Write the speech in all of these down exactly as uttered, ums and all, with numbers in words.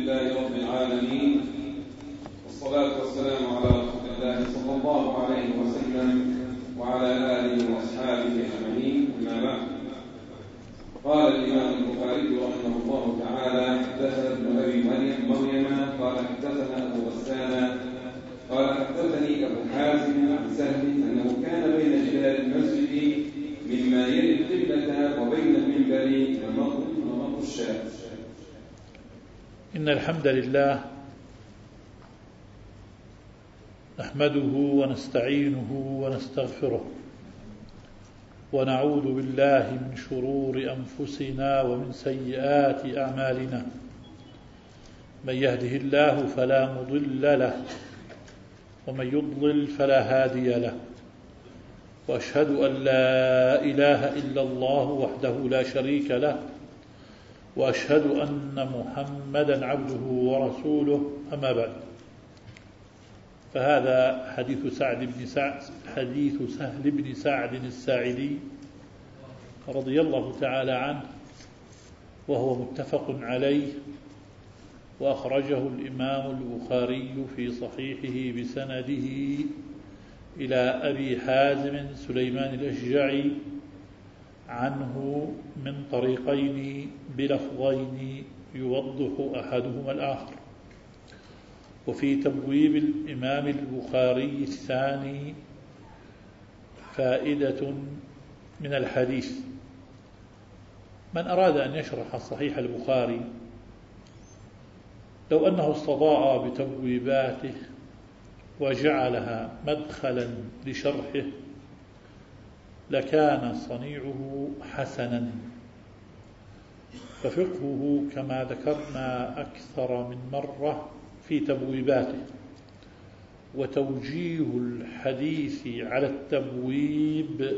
لله رب العالمين، والصلاة والسلام على رسول الله صلى الله عليه وسلم وعلى آله وأصحابه أجمعين، أما بعد. قال الإمام البخاري رحمه الله تعالى: حدثنا ابن أبي مريم قال حدثنا أبو غسان قال حدثني أبو حازم عن سهل أنه كان بين جدار المسجد مما يلي القبلة وبين المنبر نمط الشاة. إن الحمد لله نحمده ونستعينه ونستغفره ونعوذ بالله من شرور أنفسنا ومن سيئات أعمالنا. من يهده الله فلا مضل له ومن يضلل فلا هادي له، وأشهد أن لا إله إلا الله وحده لا شريك له، وأشهد أن محمدا عبده ورسوله، أما بعد. فهذا حديث سعد بن سعد حديث سهل بن سعد الساعدي رضي الله تعالى عنه، وهو متفق عليه، وأخرجه الإمام البخاري في صحيحه بسنده إلى أبي حازم سليمان الأشجعي عنه من طريقين بلفظين يوضح أحدهما الآخر. وفي تبويب الإمام البخاري الثاني فائدة من الحديث. من أراد أن يشرح صحيح البخاري لو أنه استضاء بتبويباته وجعلها مدخلا لشرحه لكان صنيعه حسنا، ففقهه كما ذكرنا أكثر من مرة في تبويباته، وتوجيه الحديث على التبويب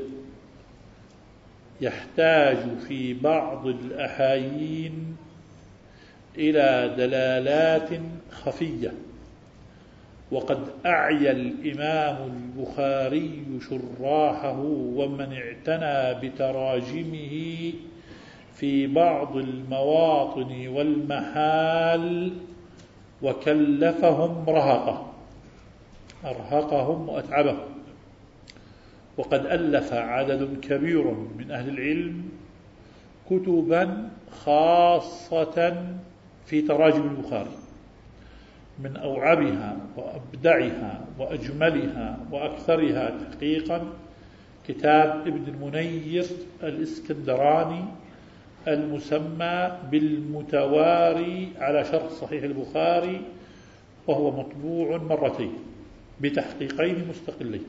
يحتاج في بعض الأحايين إلى دلالات خفية. وقد أعيا الإمام البخاري شراحه ومن اعتنى بتراجمه في بعض المواطن والمحال، وكلفهم رهقه أرهقهم وأتعبهم. وقد ألف عدد كبير من أهل العلم كتبا خاصة في تراجم البخاري، من أوعبها وأبدعها وأجملها وأكثرها تحقيقا كتاب ابن المنير الإسكندراني المسمى بالمتواري على شرح صحيح البخاري، وهو مطبوع مرتين بتحقيقين مستقلين،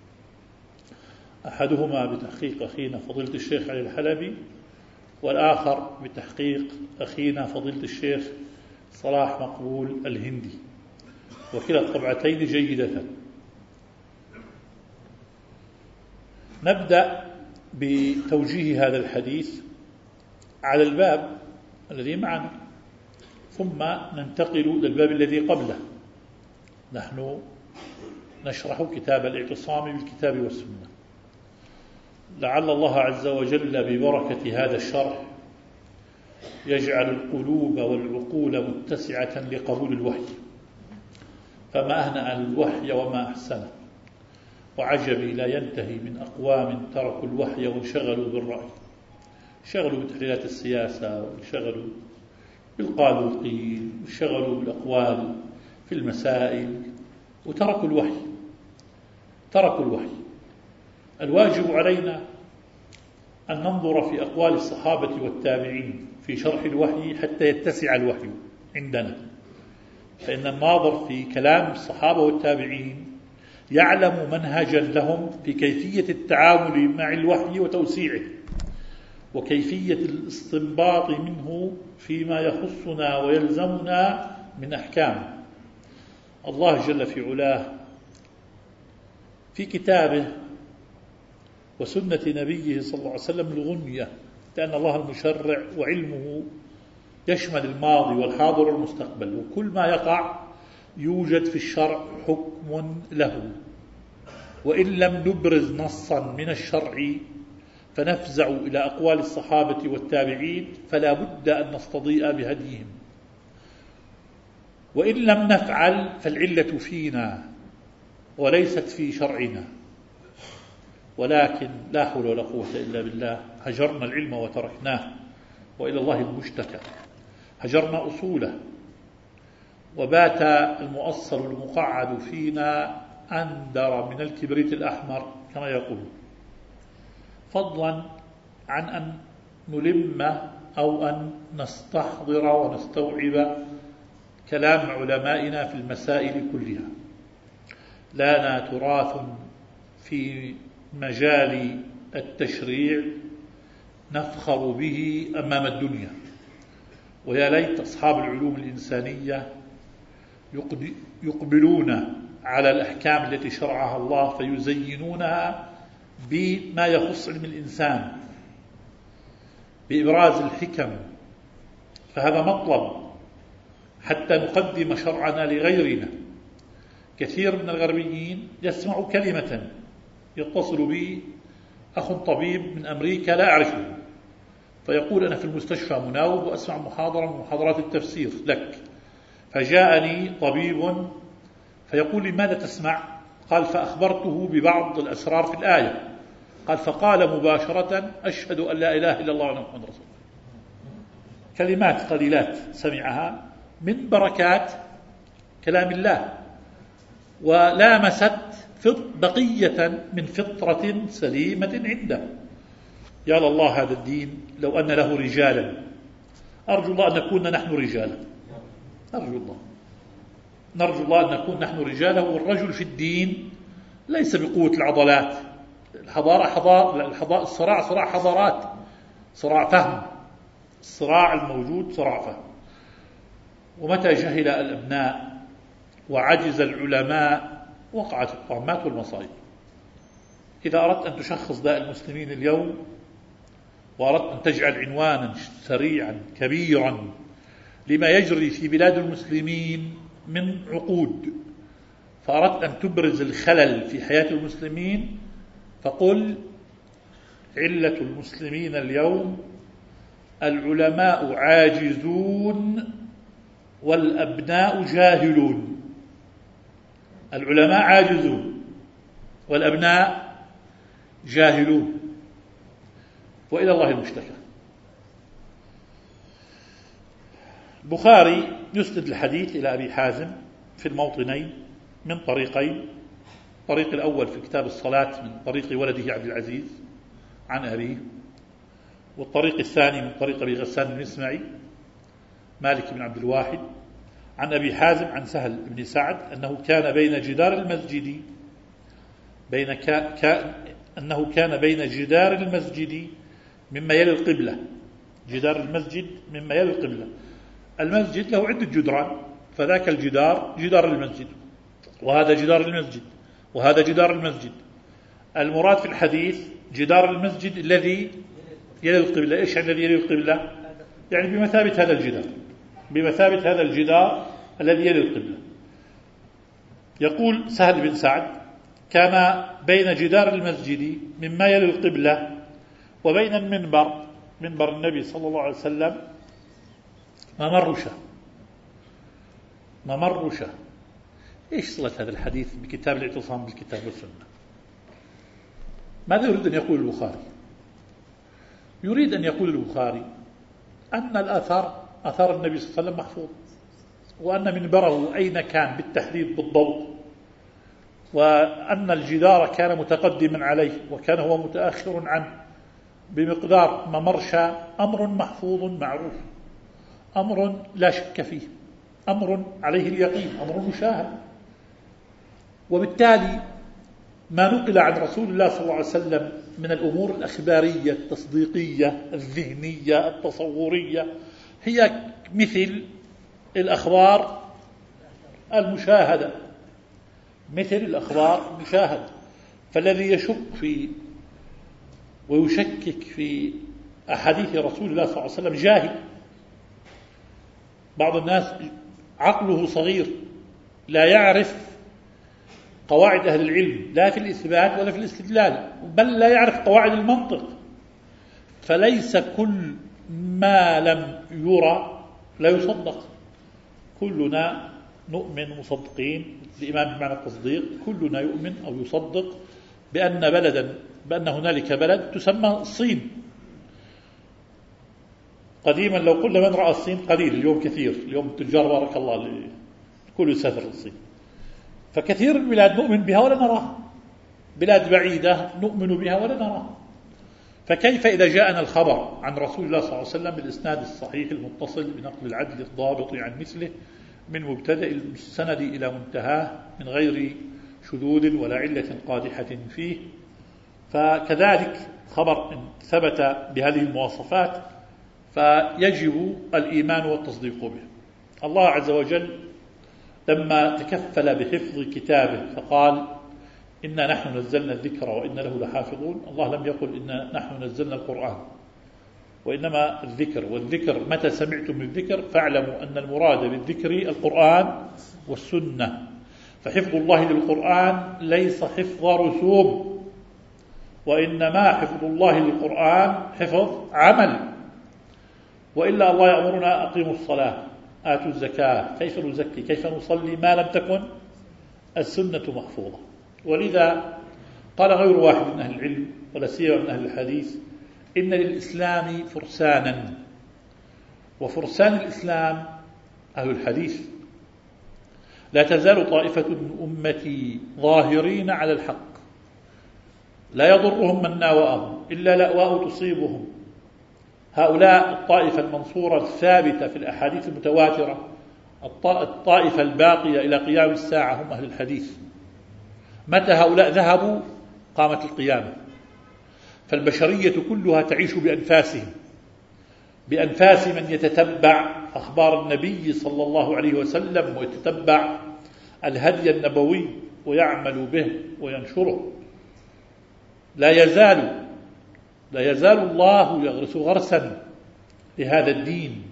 أحدهما بتحقيق أخينا فضيلة الشيخ علي الحلبي، والآخر بتحقيق أخينا فضيلة الشيخ صلاح مقبول الهندي، وكلا الطبعتين جيدتان. نبدأ بتوجيه هذا الحديث على الباب الذي معنا، ثم ننتقل للباب الذي قبله. نحن نشرح كتاب الاعتصام بالكتاب والسنة. لعل الله عز وجل ببركة هذا الشرح يجعل القلوب والعقول متسعة لقبول الوحي، فما أهنأ الوحي وما أحسنه. وعجبي لا ينتهي من أقوام تركوا الوحي وانشغلوا بالرأي، انشغلوا بتحليلات السياسة، وانشغلوا بالقال والقيل، وانشغلوا بالأقوال في المسائل، وتركوا الوحي تركوا الوحي الواجب علينا أن ننظر في أقوال الصحابة والتابعين في شرح الوحي حتى يتسع الوحي عندنا، فإن الناظر في كلام الصحابة والتابعين يعلم منهجا لهم في كيفية التعامل مع الوحي وتوسيعه، وكيفية الاستنباط منه فيما يخصنا ويلزمنا من أحكام. الله جل في علاه في كتابه وسنة نبيه صلى الله عليه وسلم الغنية، لأن الله المشرع وعلمه يشمل الماضي والحاضر والمستقبل، وكل ما يقع يوجد في الشرع حكم له. وإن لم نبرز نصا من الشرع فنفزع إلى أقوال الصحابة والتابعين، فلا بد أن نستضيء بهديهم. وإن لم نفعل فالعلة فينا وليست في شرعنا، ولكن لا حول ولا قوة إلا بالله، هجرنا العلم وتركناه، وإلى الله المشتكى. هجرنا أصوله، وبات المؤصل المقعد فينا أندر من الكبريت الأحمر كما يقول، فضلا عن أن نلم أو أن نستحضر ونستوعب كلام علمائنا في المسائل كلها. لنا تراث في مجال التشريع نفخر به أمام الدنيا، ويا ليت أصحاب العلوم الإنسانية يقبلون على الأحكام التي شرعها الله فيزينونها بما يخص علم الإنسان، بإبراز الحكم، فهذا مطلب حتى نقدم شرعنا لغيرنا. كثير من الغربيين يسمع كلمة يتصل بي أخ طبيب من أمريكا لا أعرفه، فيقول أنا في المستشفى مناوب وأسمع محاضرة من محاضرات التفسير لك، فجاءني طبيب فيقول لي ماذا تسمع؟ قال فأخبرته ببعض الأسرار في الآية، قال فقال مباشرة أشهد أن لا إله إلا الله وأن محمد رسول الله. كلمات قليلات سمعها من بركات كلام الله، ولامست بقية من فطرة سليمة عنده. يا الله هذا الدين لو أن له رجالا، أرجو الله أن نكون نحن رجالا، نرجو الله نرجو الله أن نكون نحن رجالا. والرجل في الدين ليس بقوة العضلات. الحضارة حضارة، الحضارة الصراع صراع حضارات، صراع فهم. الصراع الموجود صراع فهم. ومتى جهل الأبناء وعجز العلماء وقعت الطعمات والمصائب. إذا أردت أن تشخص داء المسلمين اليوم، وأردت أن تجعل عنوانا سريعا كبيرا لما يجري في بلاد المسلمين من عقود، فأردت أن تبرز الخلل في حياة المسلمين، فقل علة المسلمين اليوم العلماء عاجزون والأبناء جاهلون. العلماء عاجزون والأبناء جاهلون، وإلى الله المشتكى. البخاري يسند الحديث إلى أبي حازم في الموطنين من طريقين. الطريق الأول في كتاب الصلاة من طريق ولده عبد العزيز عن أبيه، والطريق الثاني من طريق أبي غسان المسمعي مالك بن عبد الواحد عن أبي حازم عن سهل بن سعد أنه كان بين جدار المسجد بين كا كا أنه كان بين جدار المسجد مما يلي القبلة. جدار المسجد مما يلي القبلة. المسجد له عدة جدران، فذاك الجدار جدار المسجد، وهذا جدار المسجد، وهذا جدار المسجد. المراد في الحديث جدار المسجد الذي يلي القبلة. إيش يعني الذي يلي القبلة؟ يعني بمثابة هذا الجدار، بمثابة هذا الجدار الذي يلي القبلة. يقول سهل بن سعد كان بين جدار المسجد مما يلي القبلة وبين المنبر، منبر النبي صلى الله عليه وسلم، ممرشة. ممرشة. إيش صلة هذا الحديث بكتاب الاعتصام بالكتاب والسنة؟ ماذا يريد أن يقول البخاري؟ يريد أن يقول البخاري أن الآثار آثار النبي صلى الله عليه وسلم محفوظ، وأن منبره أين كان بالتحديد بالضبط، وأن الجدار كان متقدما عليه وكان هو متأخر عنه بمقدار ممرشة. أمر محفوظ معروف، أمر لا شك فيه، أمر عليه اليقين، أمر مشاهد. وبالتالي ما نقل عن رسول الله صلى الله عليه وسلم من الأمور الأخبارية التصديقية الذهنية التصورية هي مثل الأخبار المشاهدة، مثل الأخبار المشاهدة. فالذي يشك في ويشكك في أحاديث رسول الله صلى الله عليه وسلم جاهل. بعض الناس عقله صغير لا يعرف قواعد أهل العلم لا في الإثبات ولا في الاستدلال، بل لا يعرف قواعد المنطق. فليس كل ما لم يرى لا يصدق. كلنا نؤمن مصدقين. الإيمان بمعنى التصديق، كلنا يؤمن أو يصدق بأن بلدا بأن هنالك بلد تسمى الصين. قديما لو قلنا من رأى الصين قليل، اليوم كثير، اليوم التجار بارك الله الكل يسافر للصين. فكثير من البلاد نؤمن بها ولا نراها، بلاد بعيدة نؤمن بها ولا نراها. فكيف إذا جاءنا الخبر عن رسول الله صلى الله عليه وسلم بالإسناد الصحيح المتصل بنقل العدل الضابط عن مثله من مبتدأ السند إلى منتهاه من غير شذوذ ولا علة قادحة فيه؟ فكذلك خبر إن ثبت بهذه المواصفات فيجب الإيمان والتصديق به. الله عز وجل لما تكفل بحفظ كتابه فقال إنا نحن نزلنا الذكر وإنا له لحافظون. الله لم يقل إنا نحن نزلنا القرآن، وإنما الذكر. والذكر متى سمعتم بالذكر فاعلموا أن المراد بالذكر القرآن والسنة. فحفظ الله للقرآن ليس حفظ رسوم، وإنما حفظ الله للقرآن حفظ عمل. وإلا الله يأمرنا أقيموا الصلاة آتوا الزكاة، كيف نزكي كيف نصلي ما لم تكن السنة محفوظة؟ ولذا قال غير واحد من أهل العلم ولا سيما من أهل الحديث إن للإسلام فرسانا، وفرسان الإسلام أهل الحديث. لا تزال طائفة من أمتي ظاهرين على الحق لا يضرهم من ناوأهم إلا لأواء تصيبهم. هؤلاء الطائفة المنصورة الثابتة في الأحاديث المتواترة، الطائفة الباقية إلى قيام الساعة هم أهل الحديث. متى هؤلاء ذهبوا قامت القيامة. فالبشرية كلها تعيش بأنفاسهم، بأنفاس من يتتبع أخبار النبي صلى الله عليه وسلم ويتتبع الهدي النبوي ويعمل به وينشره. لا يزال لا يزال الله يغرس غرسا لهذا الدين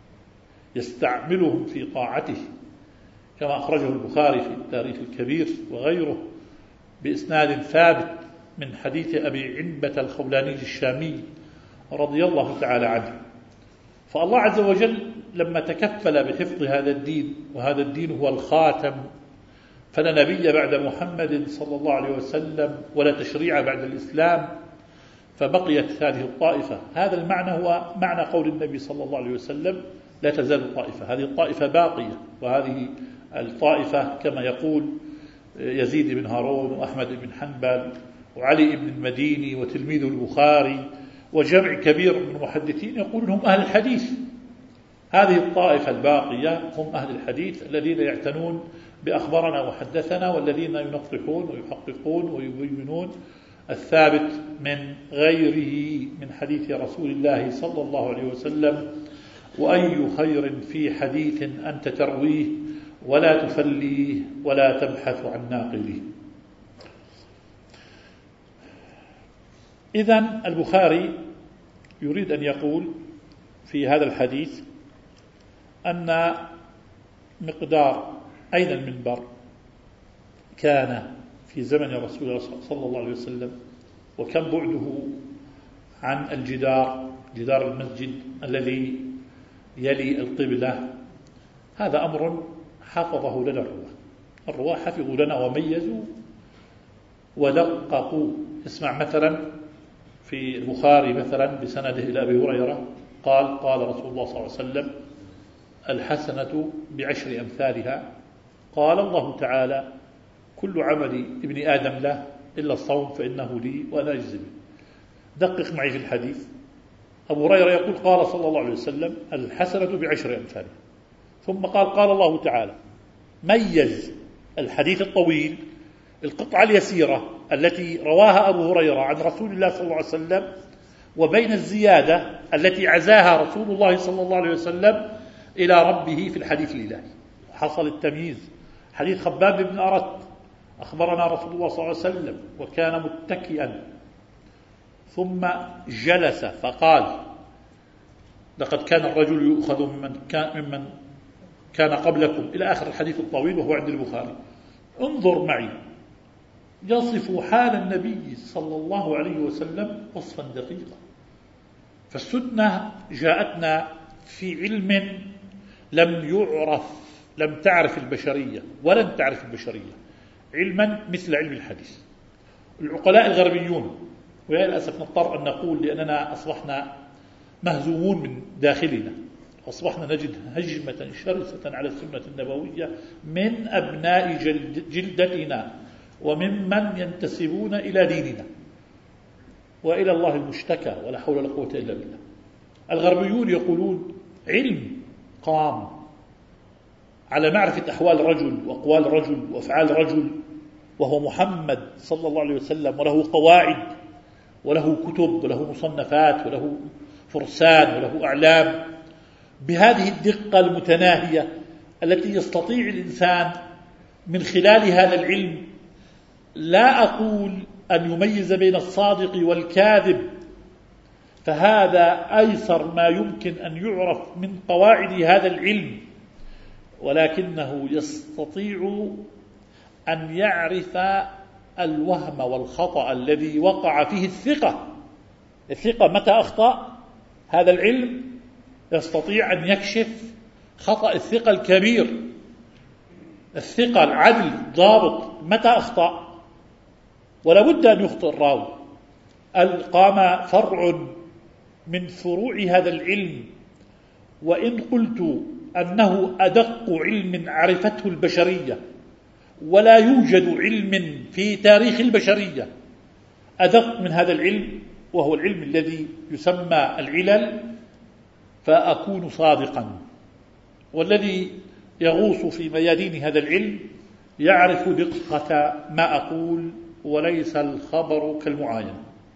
يستعملهم في طاعته، كما أخرجه البخاري في التاريخ الكبير وغيره بإسناد ثابت من حديث أبي عنبة الخولاني الشامي رضي الله تعالى عنه. فالله عز وجل لما تكفل بحفظ هذا الدين، وهذا الدين هو الخاتم، فلا نبي بعد محمد صلى الله عليه وسلم ولا تشريع بعد الإسلام، فبقيت هذه الطائفة. هذا المعنى هو معنى قول النبي صلى الله عليه وسلم لا تزال الطائفة. هذه الطائفة باقية، وهذه الطائفة كما يقول يزيد بن هارون وأحمد بن حنبل وعلي بن المديني وتلميذ البخاري وجمع كبير من المحدثين يقولون هم أهل الحديث. هذه الطائفة الباقية هم أهل الحديث الذين يعتنون بأخبارنا وحدثنا، والذين ينطحون ويحققون ويبينون الثابت من غيره من حديث رسول الله صلى الله عليه وسلم. وأي خير في حديث أنت ترويه ولا تفليه ولا تبحث عن ناقله. إذن البخاري يريد أن يقول في هذا الحديث أن مقدار أين المنبر كان في زمن رسول الله صلى الله عليه وسلم، وكم بعده عن الجدار جدار المسجد الذي يلي القبلة. هذا أمر حفظه لنا الرواة الرواة حفظوا لنا وميزوا ودققوا. اسمع مثلا في البخاري مثلا بسنده إلى أبي هريرة قال قال رسول الله صلى الله عليه وسلم الحسنة بعشر أمثالها. قال الله تعالى كل عمل ابن آدم له إلا الصوم فإنه لي وأنا أجزي به. دقق معي في الحديث. أبو هريرة يقول قال صلى الله عليه وسلم الحسنة بعشر أمثالها، ثم قال قال الله تعالى. ميز الحديث الطويل القطعة اليسيرة التي رواها أبو هريرة عن رسول الله صلى الله عليه وسلم وبين الزيادة التي عزاها رسول الله صلى الله عليه وسلم إلى ربه في الحديث الإلهي. حصل التمييز. حديث خباب بن أرت أخبرنا رسول الله صلى الله عليه وسلم وكان متكئا ثم جلس فقال لقد كان الرجل يؤخذ ممن كان, ممن كان قبلكم إلى آخر الحديث الطويل وهو عند البخاري. انظر معي، يصف حال النبي صلى الله عليه وسلم وصفا دقيقا. فالسنة جاءتنا في علم لم يعرف لم تعرف البشرية ولن تعرف البشرية علما مثل علم الحديث. العقلاء الغربيون، وللأسف نضطر أن نقول لأننا أصبحنا مهزومون من داخلنا، أصبحنا نجد هجمة شرسة على السنة النبوية من أبناء جلد جلدتنا وممن ينتسبون إلى ديننا، وإلى الله المشتكى ولا حول ولا قوة إلا بالله. الغربيون يقولون علم قام على معرفة أحوال رجل وأقوال رجل وأفعال رجل، وهو محمد صلى الله عليه وسلم، وله قواعد وله كتب وله مصنفات وله فرسان وله أعلام بهذه الدقة المتناهية التي يستطيع الإنسان من خلال هذا العلم لا أقول أن يميز بين الصادق والكاذب، فهذا أيسر ما يمكن أن يعرف من قواعد هذا العلم، ولكنه يستطيع أن يعرف الوهم والخطأ الذي وقع فيه الثقة. الثقة متى أخطأ هذا العلم يستطيع أن يكشف خطأ الثقة الكبير. الثقة العدل ضابط متى أخطأ ولا بد أن يخطئ الراوي. قام فرع من فروع هذا العلم، وإن قلت أنه أدق علم عرفته البشرية، ولا يوجد علم في تاريخ البشرية أدق من هذا العلم، وهو العلم الذي يسمى العلل، فأكون صادقا. والذي يغوص في ميادين هذا العلم يعرف دقة ما أقول، وليس الخبر كالمعاين.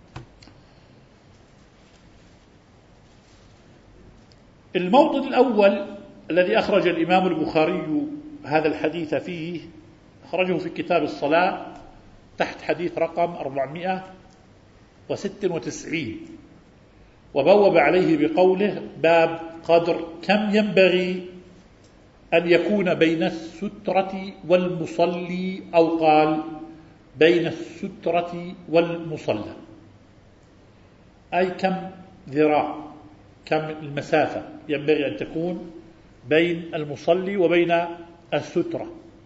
الموطن الأول الذي أخرج الإمام البخاري هذا الحديث فيه، أخرجه في كتاب الصلاة تحت حديث رقم أربعمائة وستة وتسعين، وبوب عليه بقوله: باب قدر كم ينبغي أن يكون بين السترة والمصلي، أو قال بين السترة والمصلى، أي كم ذراع، كم المسافة ينبغي أن تكون بين المصلي وبين السترة.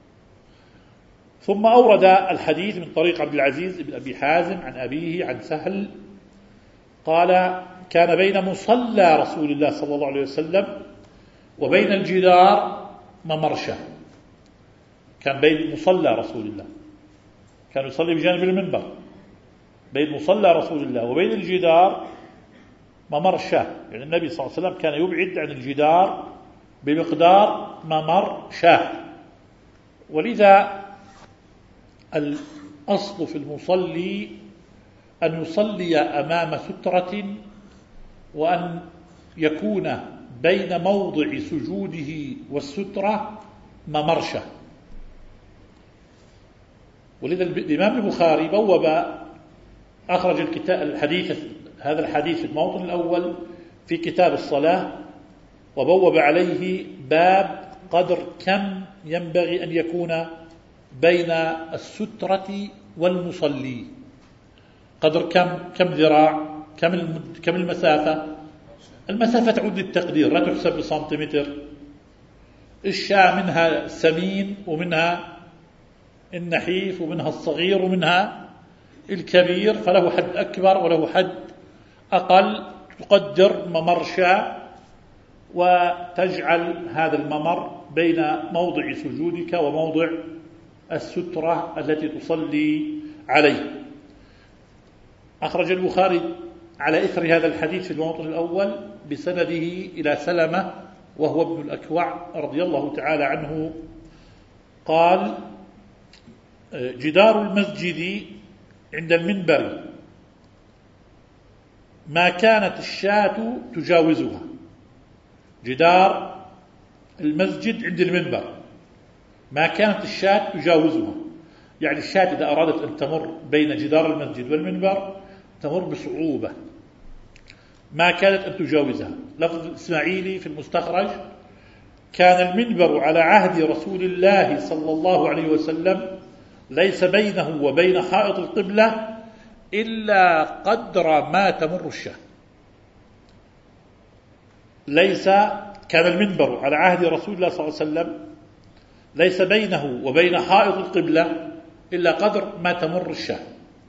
ثم أورد الحديث من طريق عبد العزيز بن أبي حازم عن أبيه عن سهل قال: كان بين مصلى رسول الله صلى الله عليه وسلم وبين الجدار ممرشة. كان بين مصلى رسول الله، كان يصلي بجانب المنبر، بين مصلى رسول الله وبين الجدار ممرشة، يعني النبي صلى الله عليه وسلم كان يبعد عن الجدار بمقدار ممرشة. ولذا الأصل في المصلي أن يصلي أمام سترة، وأن يكون بين موضع سجوده والسترة ممرشة. ولذا الإمام البخاري بوب أخرج الكتاب الحديث هذا الحديث في الموطن الأول في كتاب الصلاة، وبوب عليه باب قدر كم ينبغي أن يكون بين السترة والمصلي. قدر كم كم ذراع، كم كم المسافة. المسافة تعود للتقدير، لا تحسب بسنتيمتر. الشاة منها السمين ومنها النحيف ومنها الصغير ومنها الكبير، فله حد أكبر وله حد أقل. تقدر ممرشا وتجعل هذا الممر بين موضع سجودك وموضع السترة التي تصلي عليه. أخرج البخاري على إثر هذا الحديث في الموطن الأول بسنده إلى سلمة وهو ابن الأكوع رضي الله تعالى عنه قال: جدار المسجد عند المنبر ما كانت الشاة تجاوزها. جدار المسجد عند المنبر ما كانت الشاة تجاوزها، يعني الشاة إذا أرادت أن تمر بين جدار المسجد والمنبر تمر بصعوبة، ما كانت أن تجاوزها. لفظ الإسماعيلي في المستخرج: كان المنبر على عهد رسول الله صلى الله عليه وسلم ليس بينه وبين حائط القبلة إلا قدر ما تمر الشاة. ليس كان المنبر على عهد رسول الله صلى الله عليه وسلم ليس بينه وبين حائط القبلة إلا قدر ما تمر الشاة.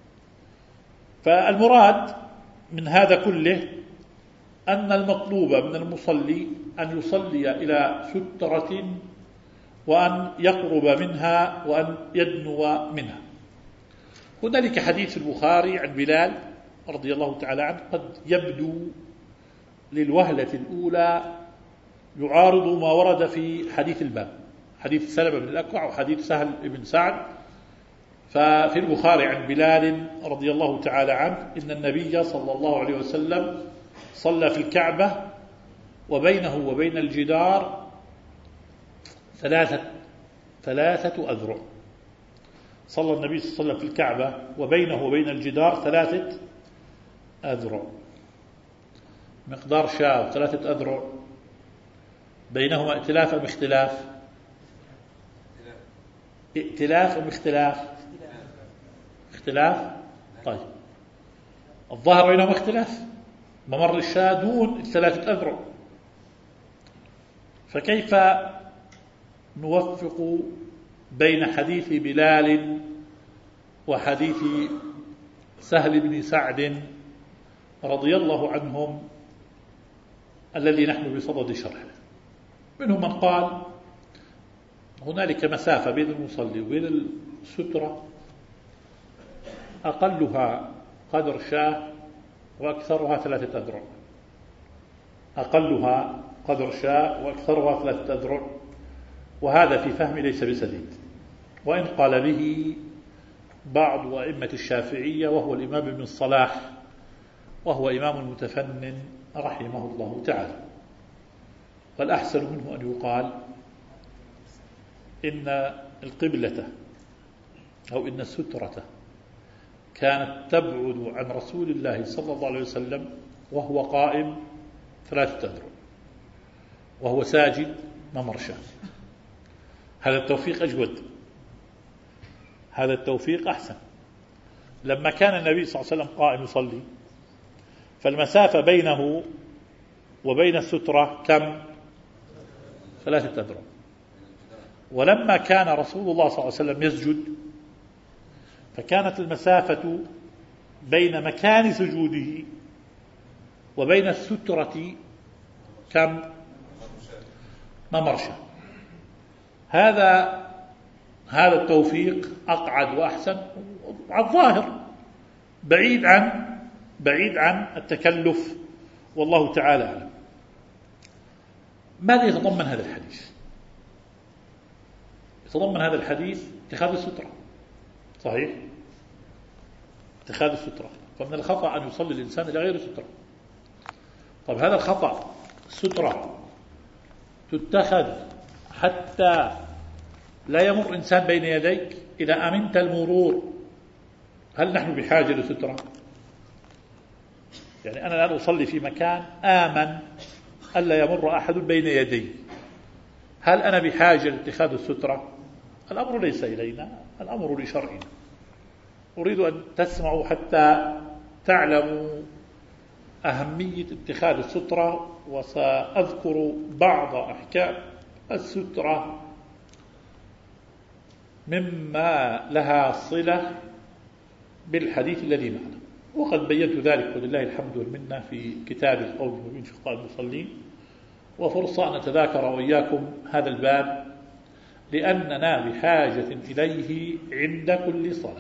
فالمراد من هذا كله أن المطلوب من المصلي أن يصلي إلى سترة وأن يقرب منها وأن يدنو منها. هنالك حديث البخاري عن بلال رضي الله تعالى عنه قد يبدو للوهلة الأولى يعارض ما ورد في حديث الباب، حديث سلمة بن الأكوع وحديث سهل بن سعد. ففي البخاري عن بلال رضي الله تعالى عنه إن النبي صلى الله عليه وسلم صلى في الكعبة وبينه وبين الجدار ثلاثة ثلاثة أذرع. صلى النبي صلى الله عليه وسلم في الكعبة وبينه وبين الجدار ثلاثة أذرع، مقدار شاة ثلاثة أذرع، بينهما ائتلاف أم اختلاف؟ ائتلاف أم اختلاف؟ اختلاف. طيب الظاهر بينهما اختلاف، ممر الشاة دون ثلاثة أذرع، فكيف نوفق بين حديث بلال وحديث سهل بن سعد رضي الله عنهم الذي نحن بصدد شرحه؟ منهم من قال هنالك مسافة بين المصلي وبين السترة أقلها قدر شاة وأكثرها ثلاثة أذرع، أقلها قدر شاة وأكثرها ثلاثة أذرع، وهذا في فهم ليس بسديد، وإن قال به بعض أئمة الشافعية وهو الإمام ابن الصلاح وهو إمام متفنن رحمه الله تعالى. والأحسن منه أن يقال إن القبلة أو إن السترة كانت تبعد عن رسول الله صلى الله عليه وسلم وهو قائم ثلاثة أذرع وهو ساجد ممرشا. هذا التوفيق أجود، هذا التوفيق أحسن. لما كان النبي صلى الله عليه وسلم قائم يصلي فالمسافة بينه وبين السترة كم؟ ثلاثة أذرع. ولما كان رسول الله صلى الله عليه وسلم يسجد فكانت المسافة بين مكان سجوده وبين السترة كم؟ ممرشة. هذا هذا التوفيق أقعد وأحسن على الظاهر، بعيد عن بعيد عن التكلف، والله تعالى أعلم. ماذا يتضمن هذا الحديث؟ يتضمن هذا الحديث اتخاذ السترة، صحيح؟ اتخاذ السترة. فمن الخطأ أن يصلي الإنسان إلى غير سترة. طب هذا الخطأ، السترة تتخذ حتى لا يمر إنسان بين يديك إذا أمنت المرور. هل نحن بحاجة لسترة؟ يعني أنا الآن أصلي في مكان آمن ألا يمر أحد بين يدي، هل أنا بحاجة لاتخاذ السترة؟ الأمر ليس إلينا، الأمر لشرعنا. أريد أن تسمعوا حتى تعلموا أهمية اتخاذ السترة، وسأذكر بعض أحكام السترة مما لها صلة بالحديث الذي معنا، وقد بينت ذلك ولله الحمد والمنة في كتاب القول المبين في أخطاء المصلين. وفرصة أن نتذاكر وإياكم هذا الباب لأننا بحاجة إليه عند كل صلاة.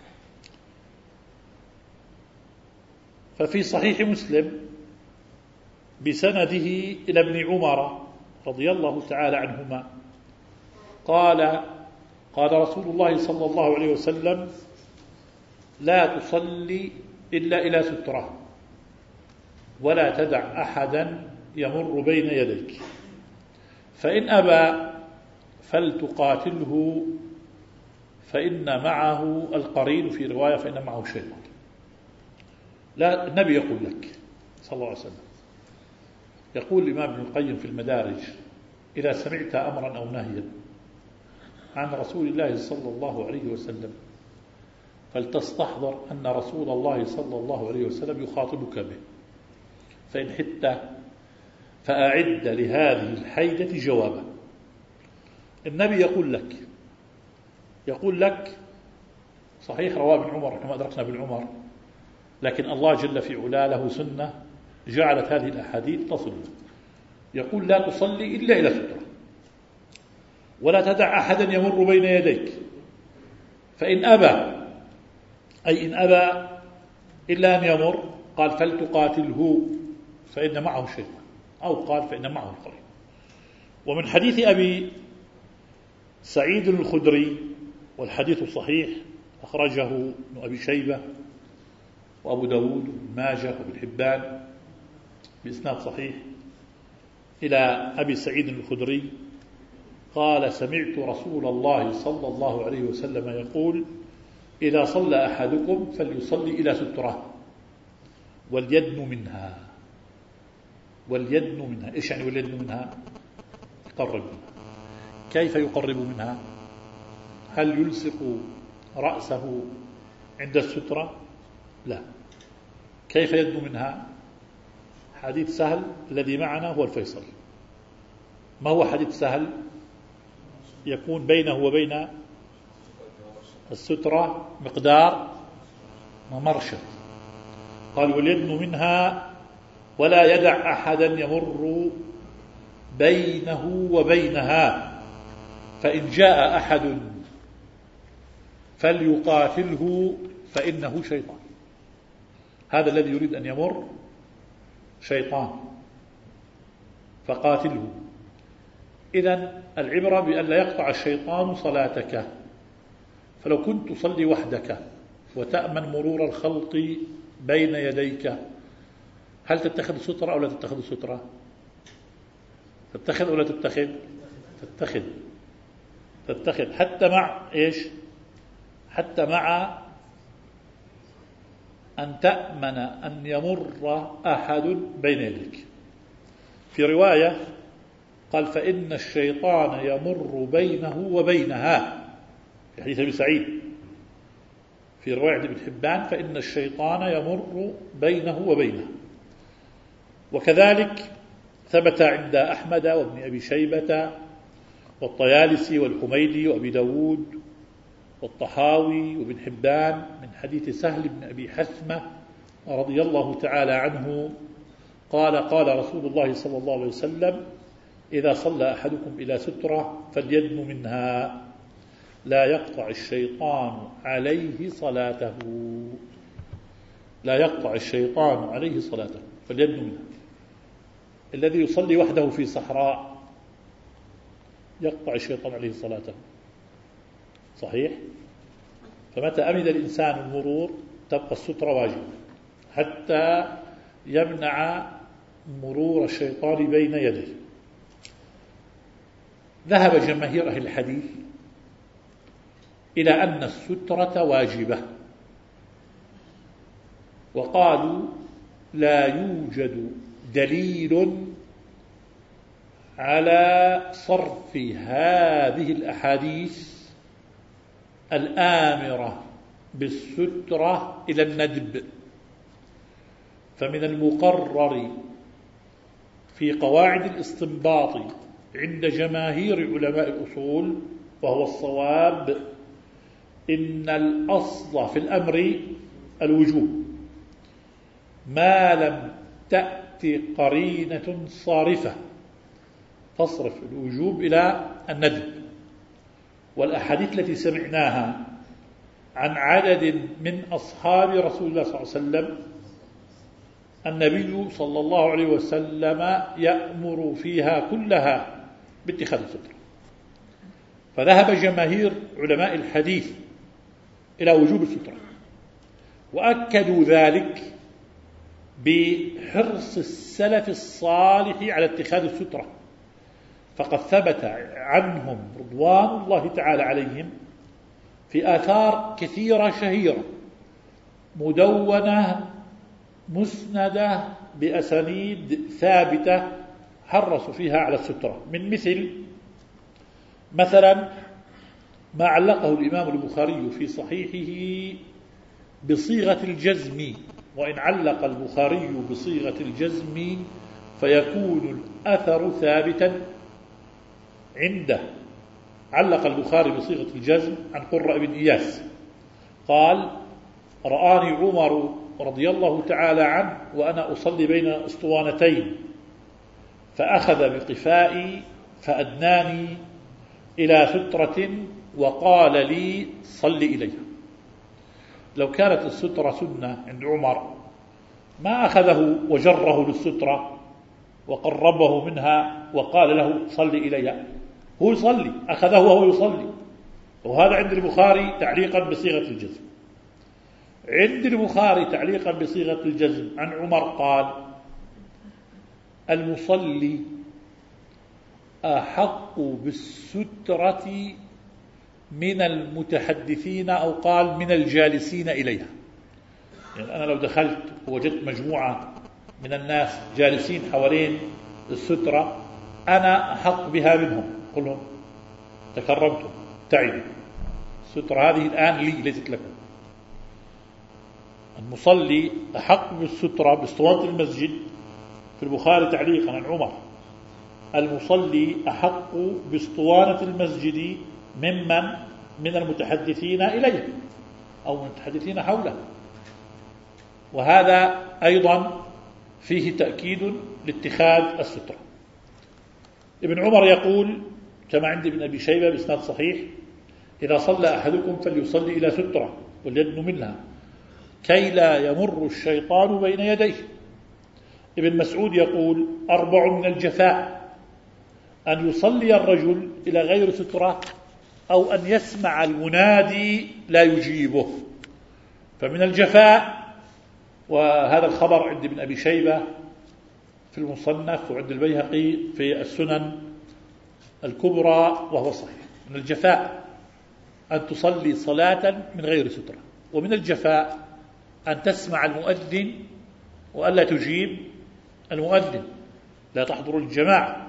ففي صحيح مسلم بسنده إلى ابن عمر رضي الله تعالى عنهما قال قال رسول الله صلى الله عليه وسلم: لا تصلي إلا إلى سترة، ولا تدع أحدا يمر بين يديك، فإن أبى فلتقاتله فإن معه القرين، في رواية فإن معه شيطان. لا، النبي يقول لك صلى الله عليه وسلم، يقول الإمام ابن القيم في المدارج: إذا سمعت أمرا أو نهيا عن رسول الله صلى الله عليه وسلم فلتستحضر أن رسول الله صلى الله عليه وسلم يخاطبك به، فإن حدت فأعد لهذه الحيدة جوابا. النبي يقول لك يقول لك صحيح رواه ابن عمر كما أدركنا ابن عمر، لكن الله جل في علاه له سنة جعلت هذه الأحاديث تصل. يقول لا تصلي إلا إلى سترة، ولا تدع أحدا يمر بين يديك، فإن أبى أي إن أبى إلا أن يمر قال فلتقاتله فإن معه الشيطان، أو قال فإن معه القرين. ومن حديث أبي سعيد الخدري، والحديث صحيح أخرجه ابن أبي شيبة وأبو داود وابن ماجه وابن حبان بإسناد صحيح إلى أبي سعيد الخدري قال سمعت رسول الله صلى الله عليه وسلم يقول إذا صلى أحدكم فليصلي إلى سترة واليدن منها. واليدن منها إيش يعني واليدن منها؟ يقرب منها. كيف يقرب منها؟ هل يلصق رأسه عند السترة؟ لا. كيف يدن منها؟ حديث سهل الذي معنا هو الفيصل. ما هو حديث سهل؟ يكون بينه وبين السترة مقدار ممرشط. قال واليدن منها ولا يدع أحدا يمر بينه وبينها، فإن جاء أحد فليقاتله فإنه شيطان. هذا الذي يريد أن يمر شيطان فقاتله. إذن العبرة بأن لا يقطع الشيطان صلاتك. فلو كنت تصلي وحدك وتأمن مرور الخلق بين يديك، هل تتخذ سترة أو لا تتخذ سترة؟ تتخذ أو لا تتخذ؟ تتخذ تتخذ حتى مع إيش؟ حتى مع أن تأمن أن يمر أحد بين يديك. في رواية قال فإن الشيطان يمر بينه وبينها، في حديث أبي سعيد. في رواية ابن حبان فإن الشيطان يمر بينه وبينها. وكذلك ثبت عند أحمد وابن أبي شيبة والطيالسي والحميدي وأبي داود والطحاوي وابن حبان من حديث سهل بن أبي حثمة رضي الله تعالى عنه قال قال رسول الله صلى الله عليه وسلم إذا صلى أحدكم إلى سترة فليدن منها لا يقطع الشيطان عليه صلاته. لا يقطع الشيطان عليه صلاته فليدن منها. الذي يصلي وحده في صحراء يقطع الشيطان عليه صلاته، صحيح؟ فمتى أمن الإنسان المرور تبقى السترة واجبة حتى يمنع مرور الشيطان بين يديه. ذهب جماهير أهل الحديث إلى أن السترة واجبة، وقالوا لا يوجد دليل على صرف هذه الأحاديث الآمرة بالسترة إلى الندب. فمن المقرر في قواعد الاستنباط عند جماهير علماء الأصول وهو الصواب إن الأصل في الأمر الوجوب ما لم تأتي قرينة صارفة تصرف الوجوب إلى الندب. والأحاديث التي سمعناها عن عدد من أصحاب رسول الله صلى الله عليه وسلم النبي صلى الله عليه وسلم يأمر فيها كلها باتخاذ السترة. فذهب جماهير علماء الحديث إلى وجوب السترة، وأكدوا ذلك بحرص السلف الصالح على اتخاذ السترة. فقد ثبت عنهم رضوان الله تعالى عليهم في آثار كثيرة شهيرة مدونة مسندة بأسانيد ثابتة حرصوا فيها على السترة، من مثل مثلا ما علقه الإمام البخاري في صحيحه بصيغة الجزم. وإن علق البخاري بصيغة الجزم فيكون الأثر ثابتا عنده، علق البخاري بصيغة الجزم عن قرة بن إياس قال: رآني عمر رضي الله تعالى عنه وأنا أصلي بين أسطوانتين، فأخذ بقفائي فأدناني إلى سترة وقال لي: صل إليها. لو كانت السترة سنة عند عمر ما أخذه وجره للسترة وقربه منها وقال له: صل إليها. هو يصلي، أخذه وهو يصلي. وهذا عند البخاري تعليقا بصيغة الجزم. عند البخاري تعليقا بصيغة الجزم عن عمر قال: المصلي أحق بالسترة من المتحدثين، أو قال من الجالسين إليها. يعني أنا لو دخلت ووجدت مجموعة من الناس جالسين حوالين السترة أنا أحق بها منهم، قل لهم: تكرمتم، تعالوا، السترة هذه الآن لي ليست لكم. المصلي أحق بالسترة باسطوانة المسجد. في البخاري تعليقا عن عمر: المصلي أحق باسطوانة المسجد ممن من المتحدثين إليه أو من المتحدثين حوله. وهذا أيضا فيه تأكيد لاتخاذ السترة. ابن عمر يقول كما عند ابن أبي شيبة بإسناد صحيح: إذا صلى أحدكم فليصلي إلى سترة وليدن منها كي لا يمر الشيطان بين يديه. ابن مسعود يقول: أربع من الجفاء: أن يصلي الرجل إلى غير سترة، أو أن يسمع المنادي لا يجيبه. فمن الجفاء، وهذا الخبر عند ابن أبي شيبة في المصنف وعند البيهقي في السنن الكبرى وهو صحيح، من الجفاء أن تصلي صلاة من غير سترة. ومن الجفاء أن تسمع المؤذن وألا تجيب المؤذن، لا تحضر الجماعة.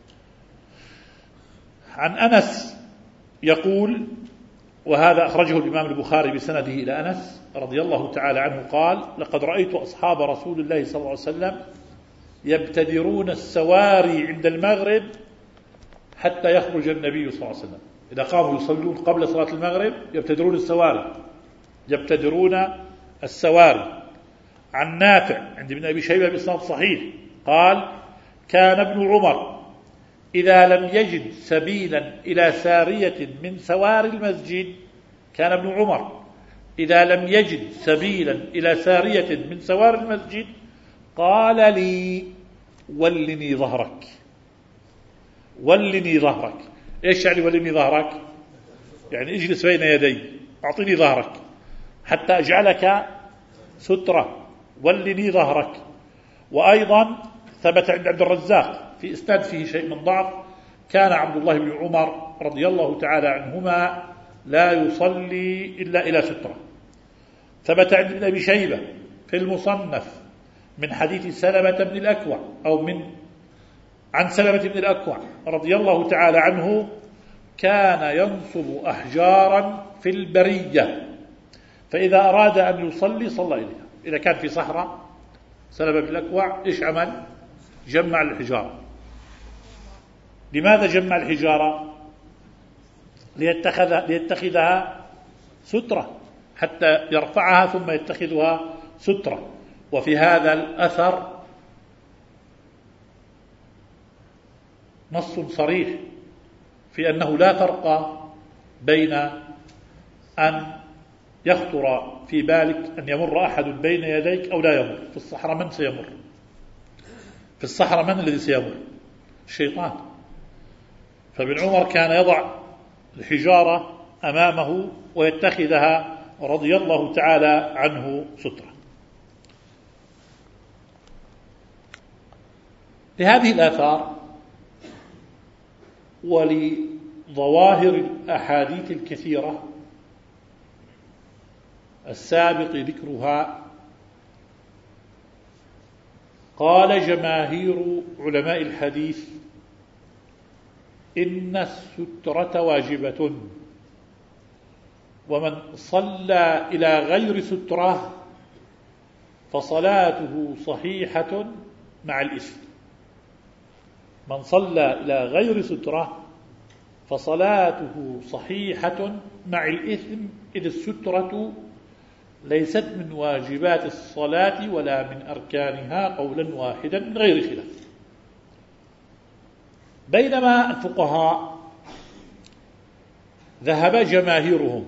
عن أنس يقول، وهذا أخرجه الإمام البخاري بسنده إلى أنس رضي الله تعالى عنه قال: لقد رأيت أصحاب رسول الله صلى الله عليه وسلم يبتدرون السواري عند المغرب حتى يخرج النبي صلى الله عليه وسلم. إذا قاموا يصلون قبل صلاة المغرب يبتدرون السواري يبتدرون السواري. عن نافع عند ابن أبي شيبة بإسناد صحيح قال: كان ابن عمر إذا لم يجد سبيلا إلى سارية من سواري المسجد كان ابن عمر إذا لم يجد سبيلا إلى سارية من سواري المسجد قال لي: ولني ظهرك، ولني ظهرك. إيش يعني ولني ظهرك؟ يعني اجلس بين يدي، أعطني ظهرك حتى أجعلك سترة، ولني ظهرك. وأيضا ثبت عند عبد الرزاق في إسناد فيه شيء من ضعف: كان عبد الله بن عمر رضي الله تعالى عنهما لا يصلي إلا إلى سترة. ثبت عند ابن أبي شيبة في المصنف من حديث سلمة بن الأكوع أو من عن سلمة بن الأكوع رضي الله تعالى عنه: كان ينصب أحجارا في البرية، فإذا أراد أن يصلي صلى إليها. إذا كان في صحراء سلمة بن الأكوع إيش عمل؟ جمع الحجارة. لماذا جمع الحجارة؟ ليتخذ ليتخذها سترة، حتى يرفعها ثم يتخذها سترة. وفي هذا الأثر نص صريح في أنه لا فرق بين أن يخطر في بالك أن يمر أحد بين يديك أو لا يمر. في الصحراء من سيمر؟ في الصحراء من الذي سيمر؟ الشيطان. فابن عمر كان يضع الحجارة أمامه ويتخذها رضي الله تعالى عنه سترة. لهذه الآثار ولظواهر الأحاديث الكثيرة السابق ذكرها قال جماهير علماء الحديث إن السترة واجبة، ومن صلى إلى غير سترة فصلاته صحيحة مع الإثم. من صلى إلى غير سترة فصلاته صحيحة مع الإثم إذ السترة ليست من واجبات الصلاة ولا من أركانها قولا واحدا من غير خلاف. بينما الفقهاء ذهب جماهيرهم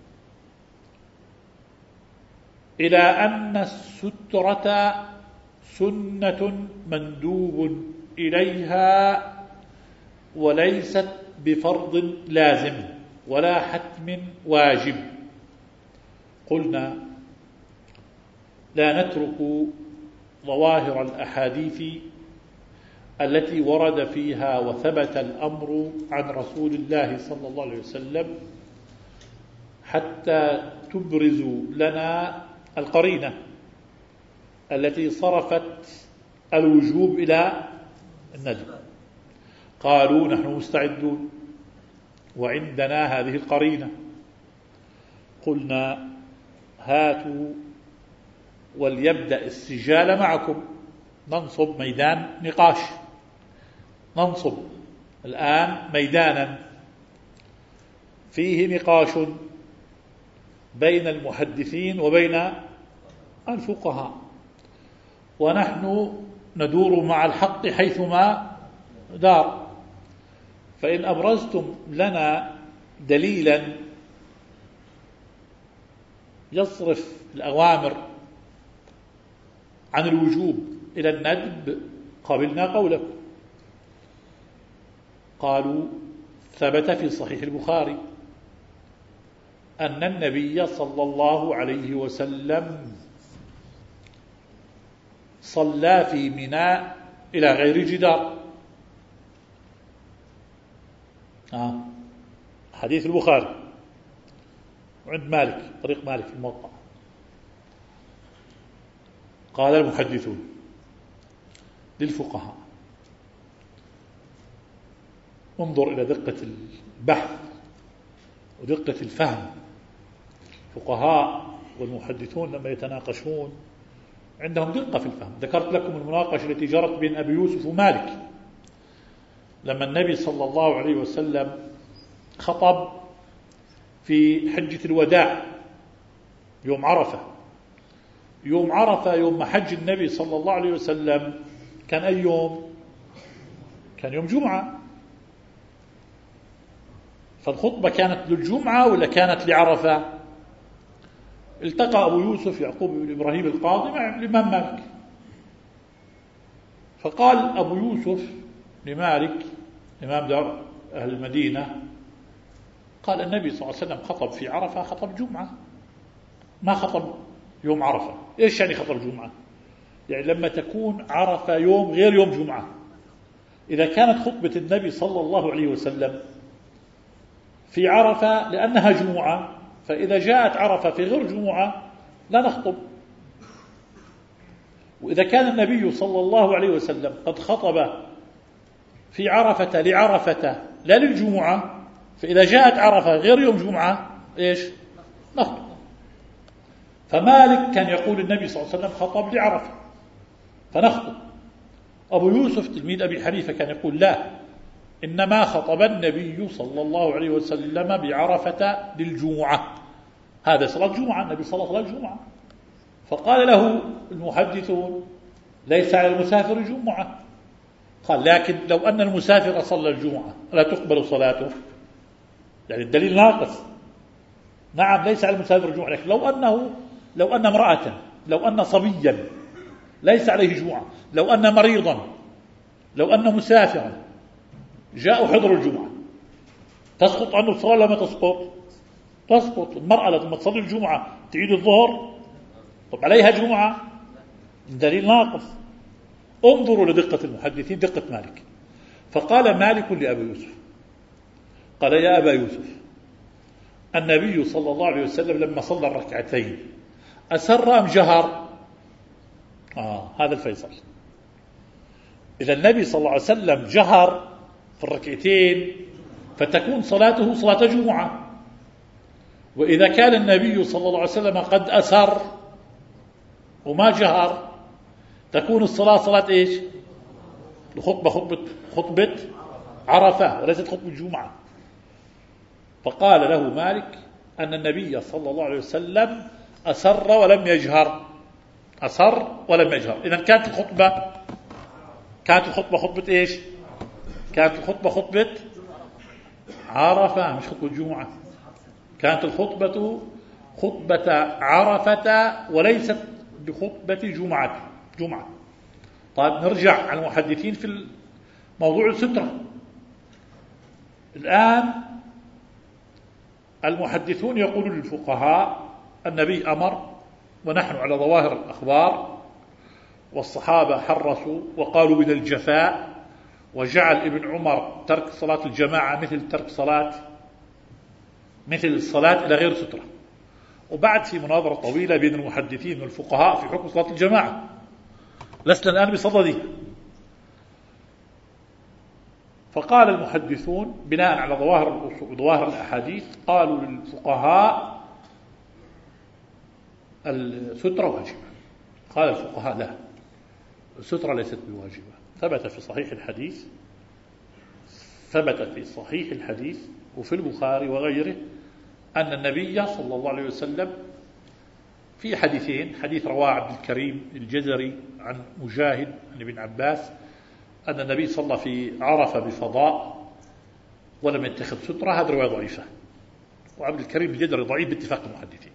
إلى أن السترة سنة مندوب إليها وليست بفرض لازم ولا حتم واجب. قلنا لا نترك ظواهر الأحاديث التي ورد فيها وثبت الأمر عن رسول الله صلى الله عليه وسلم حتى تبرز لنا القرينة التي صرفت الوجوب إلى الندب. قالوا نحن مستعدون وعندنا هذه القرينة. قلنا هاتوا وليبدأ السجال معكم، ننصب ميدان نقاش، ننصب الآن ميدانا فيه نقاش بين المحدثين وبين الفقهاء، ونحن ندور مع الحق حيثما دار. فإن أبرزتم لنا دليلا يصرف الأوامر عن الوجوب إلى الندب قبلنا قولكم. قالوا ثبت في صحيح البخاري أن النبي صلى الله عليه وسلم صلى في منى إلى غير جدار. آه. حديث البخاري عند مالك، طريق مالك في الموطأ. قال المحدثون للفقهاء انظر إلى دقة البحث ودقة الفهم. الفقهاء والمحدثون لما يتناقشون عندهم دقة في الفهم. ذكرت لكم المناقشة التي جرت بين أبي يوسف ومالك لما النبي صلى الله عليه وسلم خطب في حجة الوداع يوم عرفة. يوم عرفة يوم ما حج النبي صلى الله عليه وسلم كان أي يوم؟ كان يوم جمعة. فالخطبة كانت للجمعة ولا كانت لعرفة؟ التقى أبو يوسف يعقوب بن إبراهيم القاضي مع الإمام مالك، فقال أبو يوسف لمالك إمام دار أهل المدينة، قال النبي صلى الله عليه وسلم خطب في عرفة خطب جمعة، ما خطب يوم عرفة. إيش يعني خطب جمعة؟ يعني لما تكون عرفة يوم غير يوم جمعة، إذا كانت خطبة النبي صلى الله عليه وسلم في عرفة لأنها جمعة، فإذا جاءت عرفة في غير جمعة لا نخطب. وإذا كان النبي صلى الله عليه وسلم قد خطب في عرفة لعرفة لا للجمعة، فإذا جاءت عرفة غير يوم جمعة إيش؟ نخطب. فمالك كان يقول النبي صلى الله عليه وسلم خطب لعرفة فنخطب. أبو يوسف تلميذ أبي حنيفة كان يقول لا، إنما خطب النبي صلى الله عليه وسلم بعرفة للجمعة، هذا صلاة جمعة، النبي صلى الله عليه وسلم جمعة. فقال له المحدثون ليس على المسافر جمعة. قال لكن لو أن المسافر صلى الجمعة لا تقبل صلاته، يعني الدليل ناقص. نعم ليس على المسافر جمعة، لكن لو أنه لو أن امرأة لو أن صبيا ليس عليه جمعة، لو أن مريضا، لو أن مسافرا جاءوا حضروا الجمعة، تسقط عنه الصلاة ولا ما تسقط؟ تسقط. المرأة لما تصلي الجمعة تعيد الظهر، طب عليها جمعة، دليل ناقص. انظروا لدقة المحدثين، دقة مالك. فقال مالك لأبي يوسف، قال يا أبا يوسف، النبي صلى الله عليه وسلم لما صلى الركعتين أسر أم جهر؟ آه هذا الفيصل. إذا النبي صلى الله عليه وسلم جهر في الركعتين فتكون صلاته صلاة جمعة، وإذا كان النبي صلى الله عليه وسلم قد أسر وما جهر تكون الصلاة صلاة إيش؟ الخطبة خطبة خطبة عرفة وليست خطبة جمعة. فقال له مالك أن النبي صلى الله عليه وسلم أسر ولم يجهر، أسر ولم يجهر. إذن كانت الخطبة كانت الخطبة خطبة إيش؟ كانت الخطبة خطبة عرفة مش خطبة جمعة. كانت الخطبة خطبة عرفة وليست بخطبة جمعة جمعة. طيب نرجع على المحدثين في موضوع السترة. الآن المحدثون يقولون للفقهاء النبي أمر ونحن على ظواهر الأخبار، والصحابة حرصوا وقالوا من الجفاء، وجعل ابن عمر ترك صلاة الجماعة مثل ترك صلاة مثل الصلاة إلى غير سترة. وبعد في مناظرة طويلة بين المحدثين والفقهاء في حكم صلاة الجماعة، لسنا الآن بصددها. فقال المحدثون بناء على ظواهر ظواهر الأحاديث، قالوا للفقهاء السترة واجبة. قال الفقهاء لا، السترة ليست بواجبة. ثبت في صحيح الحديث ثبت في صحيح الحديث وفي البخاري وغيره أن النبي صلى الله عليه وسلم في حديثين، حديث رواه عبد الكريم الجزري عن مجاهد عن ابن عباس أن النبي صلى في عرفة بفضاء ولم يتخذ سترة، هذا رواية ضعيفة، وعبد الكريم الجزري ضعيف باتفاق المحدثين.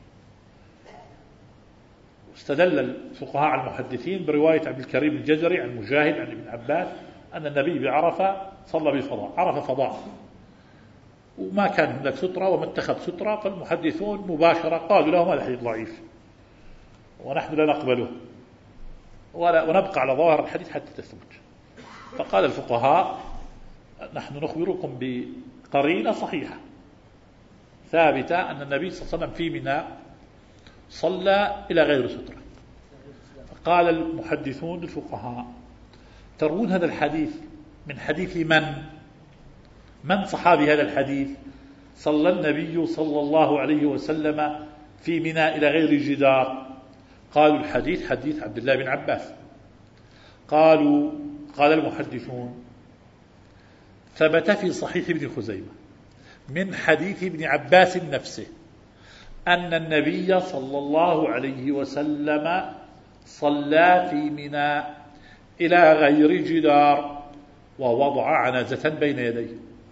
استدل الفقهاء على المحدثين برواية عبد الكريم الجزري عن مجاهد عن ابن عباس أن النبي بعرفة صلى بفضاء، عرفة فضاء وما كان هناك سترة وما اتخذ سترة. فالمحدثون مباشرة قالوا لهم هذا حديث ضعيف ونحن لا نقبله ولا ونبقى على ظواهر الحديث حتى تثبت. فقال الفقهاء نحن نخبركم بقرينة صحيحة ثابتة أن النبي صلى الله عليه وسلم في منى صلى إلى غير سترة. فقال المحدثون الفقهاء ترون هذا الحديث من حديث من؟ من صحابي هذا الحديث؟ صلى النبي صلى الله عليه وسلم في منى إلى غير جدار. قالوا الحديث حديث عبد الله بن عباس. قالوا قال المحدثون ثبت في صحيح ابن خزيمة من حديث ابن عباس نفسه أن النبي صلى الله عليه وسلم صلى في منى إلى غير جدار ووضع عنزة بين يديه.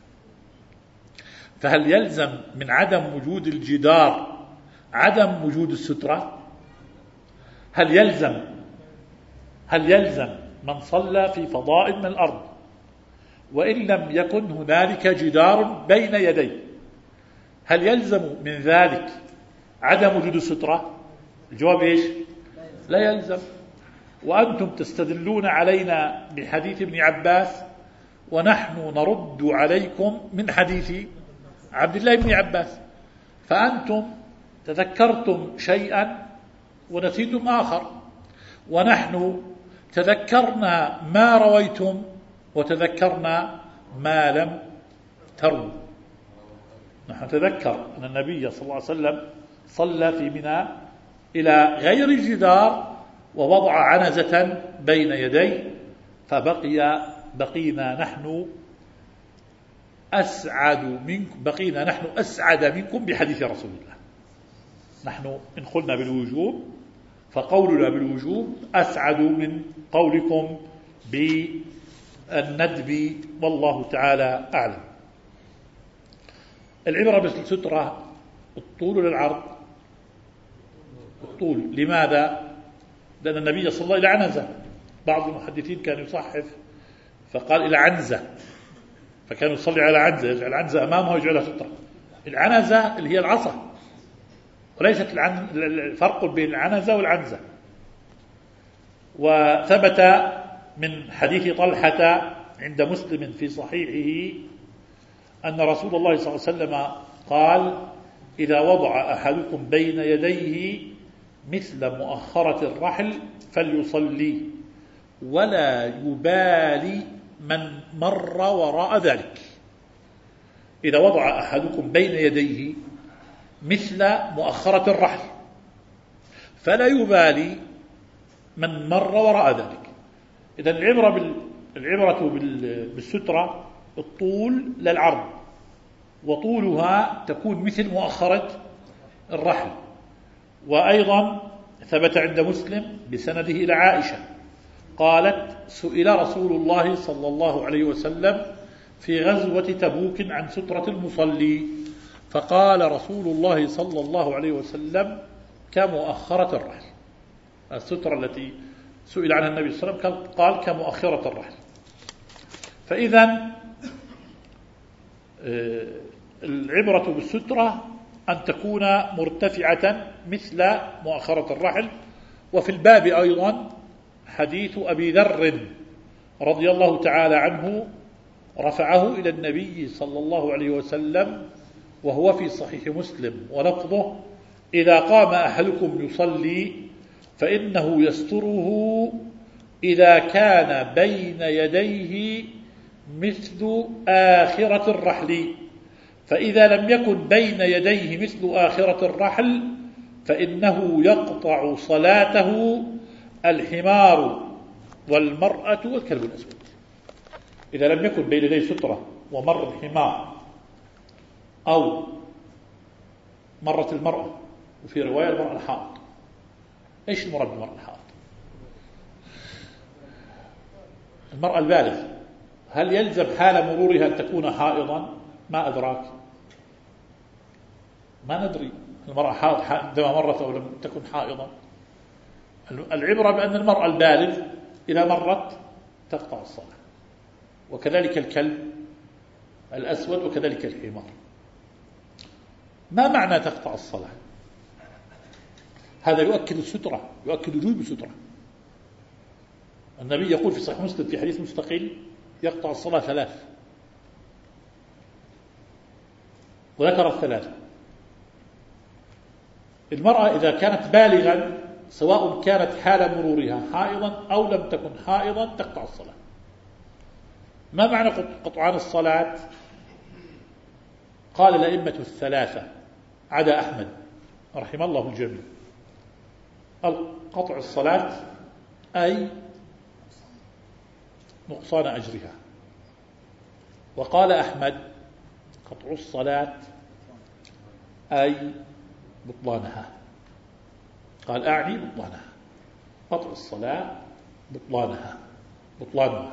فهل يلزم من عدم وجود الجدار عدم وجود السترة؟ هل يلزم هل يلزم من صلى في فضاء من الأرض وإن لم يكن هنالك جدار بين يديه، هل يلزم من ذلك عدم وجود السترة؟ الجواب إيش؟ لا يلزم. وأنتم تستدلون علينا بحديث ابن عباس ونحن نرد عليكم من حديث عبد الله بن عباس. فأنتم تذكرتم شيئا ونسيتم آخر، ونحن تذكرنا ما رويتم وتذكرنا ما لم تروا. نحن نتذكر أن النبي صلى الله عليه وسلم صلى في منى إلى غير الجدار ووضع عنزة بين يديه، فبقي بقينا نحن أسعد منكم بقينا نحن أسعد منكم بحديث رسول الله. نحن إن قلنا بالوجوب فقولنا بالوجوب أسعد من قولكم بالندب، والله تعالى أعلم. العبرة بالسترة الطول للعرض. الطول لماذا؟ لأن النبي صلى الله عليه وسلم إلى عنزة. بعض المحدثين كان يصحف فقال إلى عنزة، فكان يصلي على عنزة، يجعل عنزة أمامه ويجعلها سترة. العنزة اللي هي العصا، وليست الفرق بين العنزة والعنزة. وثبت من حديث طلحة عند مسلم في صحيحه أن رسول الله صلى الله عليه وسلم قال إذا وضع أحدكم بين يديه مثل مؤخرة الرحل فليصلي ولا يبالي من مر وراء ذلك. إذا وضع أحدكم بين يديه مثل مؤخرة الرحل فلا يبالي من مر وراء ذلك. إذا العبرة بال... العبرة بال... بالسترة الطول للعرض، وطولها تكون مثل مؤخرة الرحل. وأيضا ثبت عند مسلم بسنده إلى عائشة قالت: سئل رسول الله صلى الله عليه وسلم في غزوة تبوك عن سترة المصلي، فقال رسول الله صلى الله عليه وسلم: كمؤخرة الرحل. السترة التي سئل عنها النبي صلى الله عليه وسلم قال: كمؤخرة الرحل. فإذا العبرة بالسترة أن تكون مرتفعة مثل مؤخرة الرحل. وفي الباب أيضا حديث أبي ذر رضي الله تعالى عنه رفعه إلى النبي صلى الله عليه وسلم وهو في صحيح مسلم، ولفظه: إذا قام أحدكم يصلي فإنه يستره إذا كان بين يديه مثل آخرة الرحل، فإذا لم يكن بين يديه مثل آخرة الرحل فإنه يقطع صلاته الحمار والمرأة والكلب الأسود. إذا لم يكن بين يديه سترة ومر الحمار أو مرت المرأة، وفي رواية المرأة الحائض. إيش المراد بالمرأة الحائض؟ المرأة البالغة، هل يلزم حال مرورها أن تكون حائضا؟ ما أدراك، ما ندري المرأة حائض عندما مرت أو لم تكن حائضا. العبرة بأن المرأة البالغ إذا مرت تقطع الصلاة، وكذلك الكلب الأسود وكذلك الحمار. ما معنى تقطع الصلاة؟ هذا يؤكد السترة، يؤكد وجوب السترة. النبي يقول في صحيح مسلم في حديث مستقل: يقطع الصلاة ثلاث، وذكر الثلاثة. المرأة إذا كانت بالغا سواء كانت حال مرورها حائضا أو لم تكن حائضا تقطع الصلاة. ما معنى قطعان الصلاة؟ قال الأئمة الثلاثة عدا أحمد رحم الله الجميع: قطع الصلاة أي نقصان أجرها. وقال أحمد: قطع الصلاة أي بطلانها. قال: أعني بطلانها، قطع الصلاة بطلانها، بطلانها.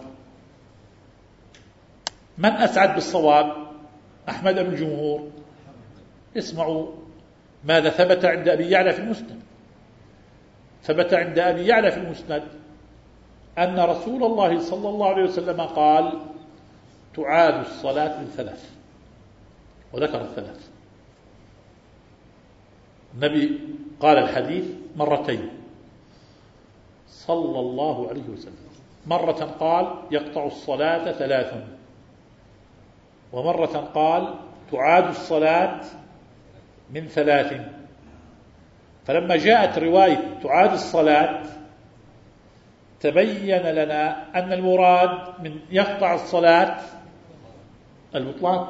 من أسعد بالصواب؟ أحمد أم الجمهور؟ اسمعوا ماذا ثبت عند أبي يعلى في المسند. ثبت عند أبي يعلى في المسند أن رسول الله صلى الله عليه وسلم قال: تعاد الصلاة من ثلاث، وذكر الثلاث. النبي قال الحديث مرتين صلى الله عليه وسلم. مرة قال: يقطع الصلاة ثلاثا، ومرة قال: تعاد الصلاة من ثلاث. فلما جاءت رواية تعاد الصلاة تبين لنا أن المراد من يقطع الصلاة البطلان.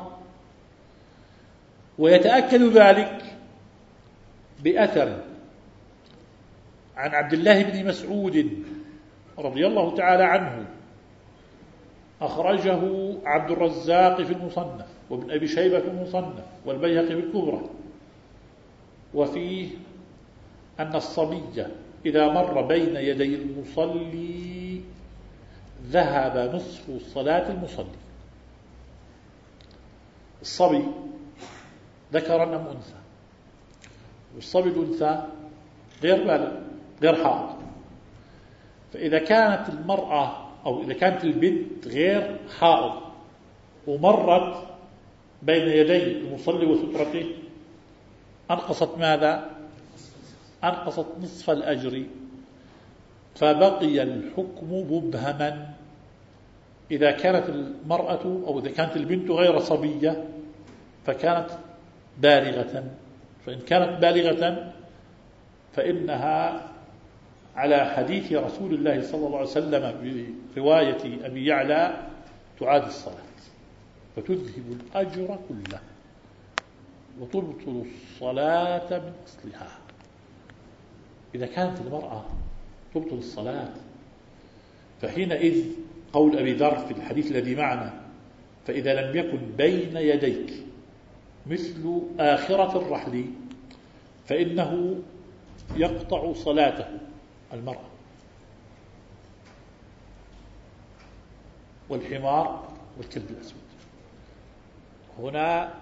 ويتأكد ذلك بأثر عن عبد الله بن مسعود رضي الله تعالى عنه أخرجه عبد الرزاق في المصنف، وابن أبي شيبة في المصنف، والبيهقي في الكبرى، وفيه أن الصبي إذا مر بين يدي المصلي ذهب نصف صلاة المصلي. الصبي ذكرا أم أنثى؟ والصبي الأنثى غير بالغ غير حائض. فإذا كانت المرأة أو إذا كانت البنت غير حائض ومرت بين يدي المصلي وسترته أنقصت ماذا؟ أنقصت نصف الأجر، فبقي الحكم مبهما. إذا كانت المرأة أو إذا كانت البنت غير صبية فكانت بالغة، فإن كانت بالغة فإنها على حديث رسول الله صلى الله عليه وسلم برواية أبي يعلى تعاد الصلاة فتذهب الأجر كله وتبطل الصلاة من أصلها. إذا كانت المرأة تبطل الصلاة فحينئذ قول أبي ذر في الحديث الذي معنا: فإذا لم يكن بين يديك مثل آخرة الرحل فإنه يقطع صلاته المرأة، والحمار والكلب الأسود. هنا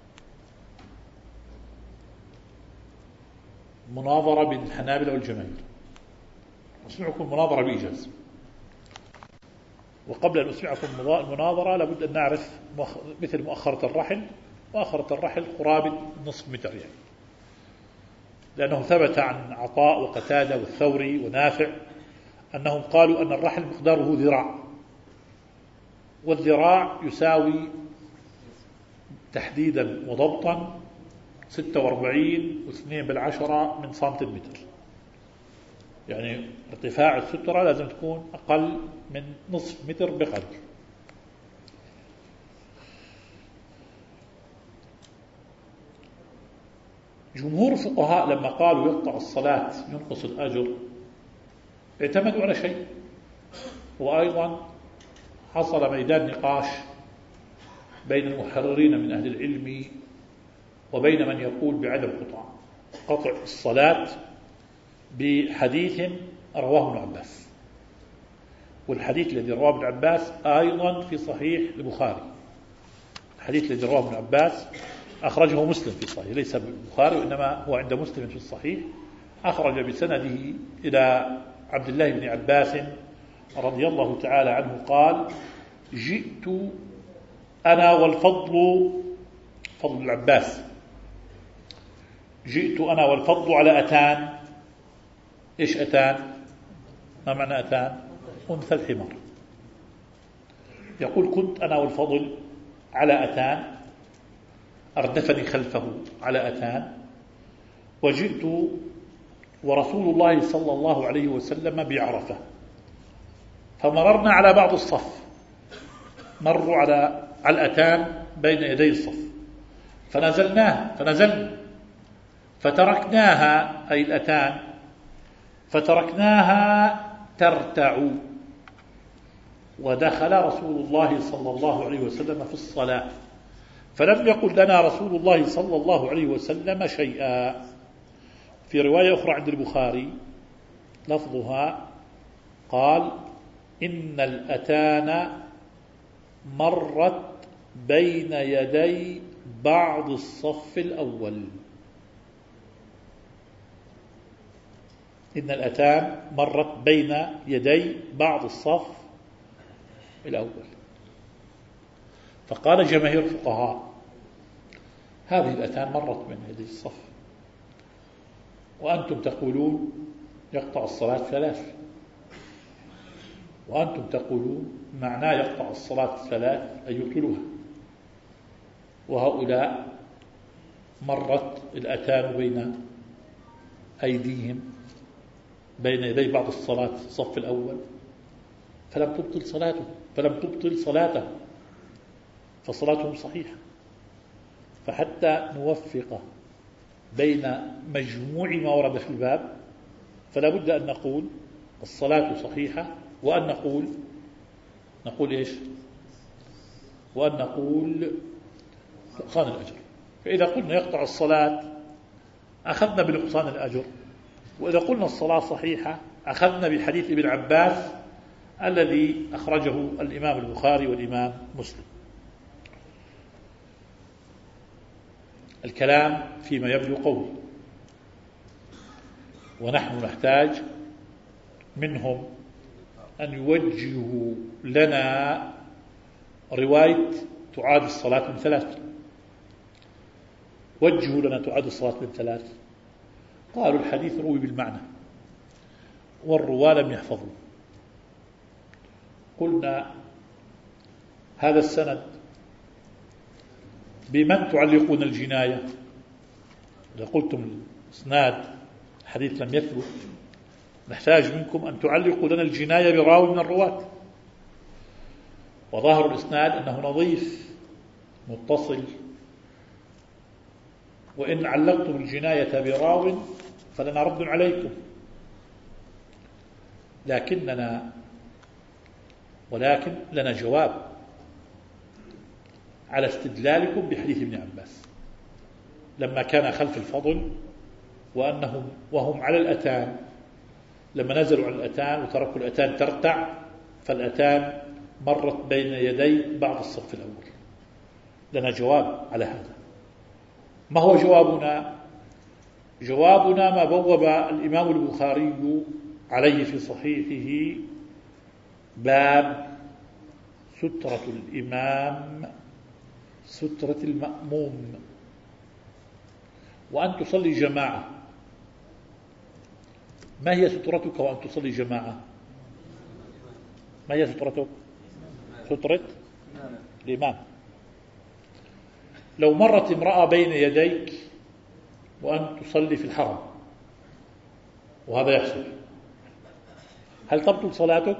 مناظرة بين الحنابلة والجماهير. أسمعكم مناظرة بإيجاز. وقبل أن أسمعكم المناظرة لابد أن نعرف مثل مؤخرة الرحل. مؤخرة الرحل قرابة نصف متر يعني، لأنه ثبت عن عطاء وقتادة والثوري ونافع أنهم قالوا أن الرحل مقداره ذراع، والذراع يساوي تحديدا وضبطا ستة وأربعين واثنين بالعشرة من سنتيمتر، يعني ارتفاع السترة لازم تكون أقل من نصف متر بقدر. جمهور الفقهاء لما قالوا يقطع الصلاة ينقص الأجر اعتمدوا على شيء، وأيضا حصل ميدان نقاش بين المحررين من أهل العلم وبين من يقول بعدم قطع قطع الصلاة بحديث رواه ابن عباس، والحديث الذي رواه ابن عباس أيضا في صحيح البخاري. الحديث الذي رواه ابن عباس أخرجه مسلم في صحيح، ليس بالبخاري وإنما هو عند مسلم في الصحيح، أخرج بسنده إلى عبد الله بن عباس رضي الله تعالى عنه قال: جئت أنا والفضل، فضل العباس، جئت أنا والفضل على أتان. إيش أتان؟ ما معنى أتان؟ أنثى الحمار. يقول: كنت أنا والفضل على أتان، أردفني خلفه على أتان، وجئت ورسول الله صلى الله عليه وسلم بعرفة، فمررنا على بعض الصف، مروا على على الأتان بين يدي الصف، فنزلناها فنزلنا فتركناها، أي الأتان، فتركناها ترتع، ودخل رسول الله صلى الله عليه وسلم في الصلاة، فلم يقل لنا رسول الله صلى الله عليه وسلم شيئا. في رواية أخرى عند البخاري لفظها قال: إن الأتان مرت بين يدي بعض الصف الأول. إن الأتان مرت بين يدي بعض الصف الأول. فقال جماهير الفقهاء: هذه الأتان مرت بين يدي الصف، وأنتم تقولون يقطع الصلاة ثلاث، وأنتم تقولون معناه يقطع الصلاة ثلاث أي يطلها، وهؤلاء مرت الأتان بين أيديهم بين يدي بعض الصلاة الصف الأول، فلم تبطل صلاته فلم تبطل صلاته فصلاتهم صحيحة. فحتى نوفق بين مجموع ما ورد في الباب فلا بد أن نقول الصلاة صحيحة، وأن نقول نقول إيش؟ وأن نقول نقصان الأجر. فإذا قلنا يقطع الصلاة أخذنا بنقصان الأجر، وإذا قلنا الصلاة صحيحة أخذنا بحديث ابن عباس الذي أخرجه الإمام البخاري والإمام مسلم. الكلام فيما يبدو قوي، ونحن نحتاج منهم أن يوجهوا لنا رواية تعاد الصلاة من ثلاث. وجهوا لنا تعاد الصلاة من ثلاث. قالوا الحديث روي بالمعنى والرواة لم يحفظوا. قلنا هذا السند بمن تعلقون الجناية؟ إذا قلتم الإسناد الحديث لم يثبت، نحتاج منكم أن تعلقوا لنا الجناية براوي من الرواة. وظاهر الإسناد أنه نظيف متصل، وإن علقتم الجناية براو فلنا رد عليكم، لكننا ولكن لنا جواب على استدلالكم بحديث ابن عباس. لما كان خلف الفضل وأنهم وهم على الأتان، لما نزلوا على الأتان وتركوا الأتان ترتع، فالأتان مرت بين يدي بعض الصف الأول. لنا جواب على هذا. ما هو جوابنا؟ جوابنا ما بوب الإمام البخاري عليه في صحيحه: باب سترة الإمام سترة المأموم، وأن تصلي جماعة. ما هي سترتك وأن تصلي جماعة؟ ما هي سترتك؟ سترة الإمام. لو مرت امرأة بين يديك وأن تصلي في الحرم وهذا يحصل، هل تبطل صلاتك؟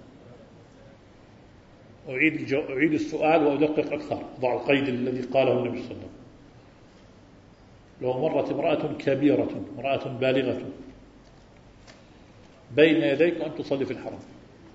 أعيد, أعيد السؤال وأدقق أكثر، ضع القيد الذي قاله النبي صلى الله عليه وسلم. لو مرت امرأة كبيرة، امرأة بالغة بين يديك وأن تصلي في الحرم،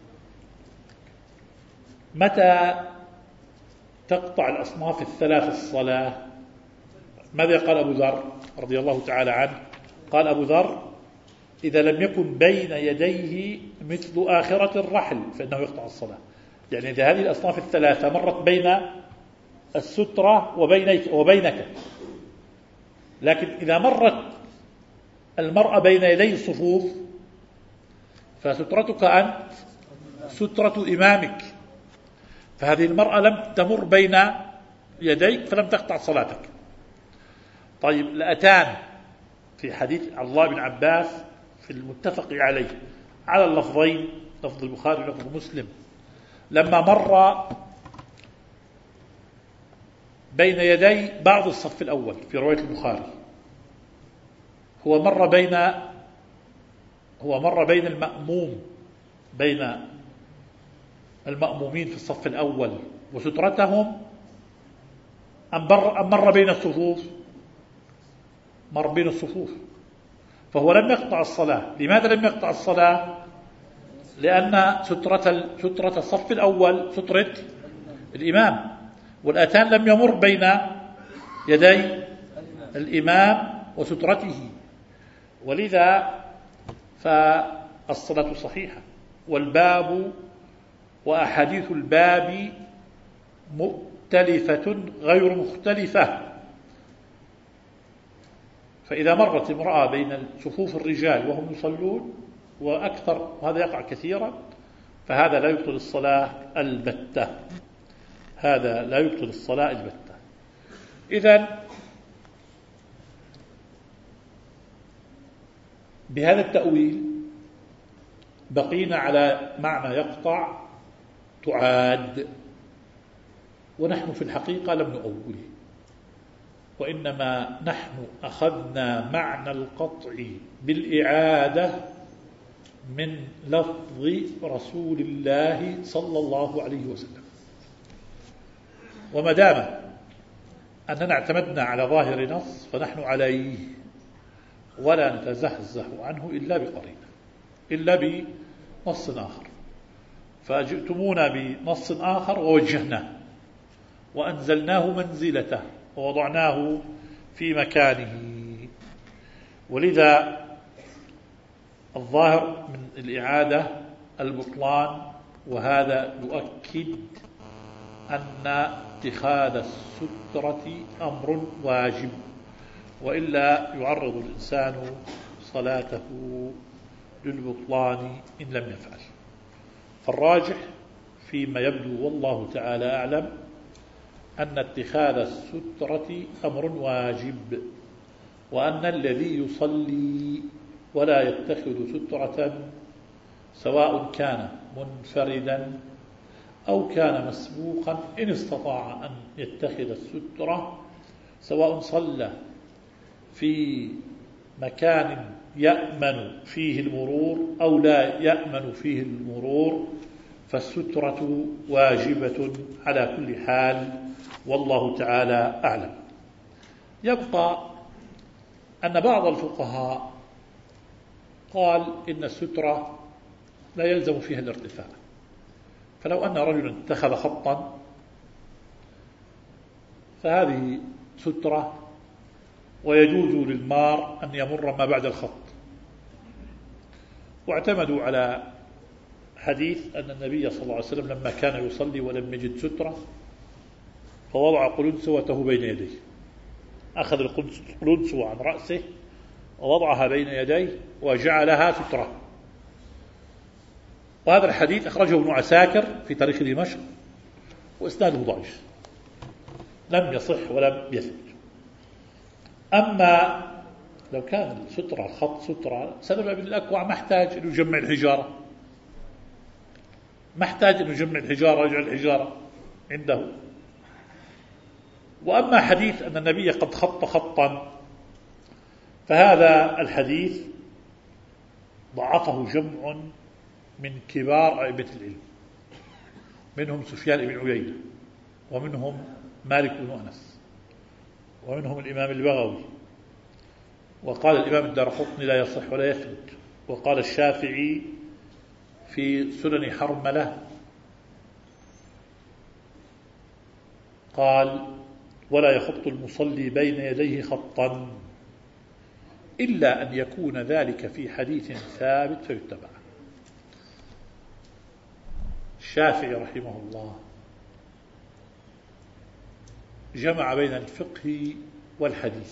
متى تقطع الأصناف الثلاث الصلاة؟ ماذا قال أبو ذر رضي الله تعالى عنه؟ قال أبو ذر: إذا لم يكن بين يديه مثل آخرة الرحل فإنه يقطع الصلاة. يعني إذا هذه الأصناف الثلاثة مرت بين السترة وبينك وبينك، لكن إذا مرت المرأة بين يدي الصفوف فسترتك أنت سترة إمامك، فهذه المرأة لم تمر بين يديك فلم تقطع صلاتك. طيب، الأتان في حديث عبد الله بن عباس في المتفق عليه على اللفظين، لفظ البخاري ولفظ مسلم، لما مر بين يدي بعض الصف الأول في رواية البخاري، هو مر بين هو مر بين المأموم بين المأمومين في الصف الأول وسترتهم، أم مر بين الصفوف؟ مر بين الصفوف، فهو لم يقطع الصلاة. لماذا لم يقطع الصلاة؟ لأن سترة سترة الصف الأول سترة الإمام، والأتان لم يمر بين يدي الإمام وسترته، ولذا فالصلاة صحيحة. والباب وأحاديث الباب مؤتلفة غير مختلفة، فإذا مرت امرأة بين صفوف الرجال وهم يصلون وأكثر، وهذا يقع كثيرا، فهذا لا يبطل الصلاة البتة، هذا لا يبطل الصلاة البتة. إذن بهذا التأويل بقينا على معنى يقطع تعاد، ونحن في الحقيقة لم نؤوله، وإنما نحن أخذنا معنى القطع بالإعادة من لفظ رسول الله صلى الله عليه وسلم. وما دام أننا اعتمدنا على ظاهر نص فنحن عليه، ولا نتزحزح عنه إلا بقرينة، إلا بنص آخر. فجئتمونا بنص آخر ووجهناه وأنزلناه منزلته ووضعناه في مكانه، ولذا الظاهر من الإعادة البطلان، وهذا يؤكد أن اتخاذ السترة أمر واجب، وإلا يعرض الإنسان صلاته للبطلان إن لم يفعل. فالراجح فيما يبدو والله تعالى أعلم أن اتخاذ السترة أمر واجب، وأن الذي يصلي ولا يتخذ سترة سواء كان منفردا أو كان مسبوقا إن استطاع أن يتخذ السترة، سواء صلى في مكان يأمن فيه المرور أو لا يأمن فيه المرور، فالسترة واجبة على كل حال، والله تعالى أعلم. يبقى أن بعض الفقهاء قال إن السترة لا يلزم فيها الارتفاع، فلو أن رجلا اتخذ خطا فهذه سترة ويجوز للمار أن يمر ما بعد الخط. واعتمدوا على حديث أن النبي صلى الله عليه وسلم لما كان يصلي ولم يجد سترة فوضع قلنسوته بين يديه، أخذ القلنسوة عن رأسه ووضعها بين يديه وجعلها سترة. وهذا الحديث أخرجه ابن عساكر في تاريخ دمشق وإسناده ضعيف، لم يصح ولم يثبت. أما لو كان السترة الخط سترة، سلمة بن الأكوع ما احتاج أن يجمع الحجارة، ما احتاج أن يجمع الحجارة ويجعل الحجارة عنده. وأما حديث أن النبي قد خط خطا، فهذا الحديث ضعفه جمع من كبار أئمة العلم، منهم سفيان بن عيينة، ومنهم مالك بن أنس، ومنهم الإمام البغوي، وقال الإمام الدارقطني لا يصح ولا يثبت، وقال الشافعي في سنن حرملة قال ولا يخط المصلي بين يديه خطا إلا أن يكون ذلك في حديث ثابت فيتبع. الشافعي رحمه الله جمع بين الفقه والحديث،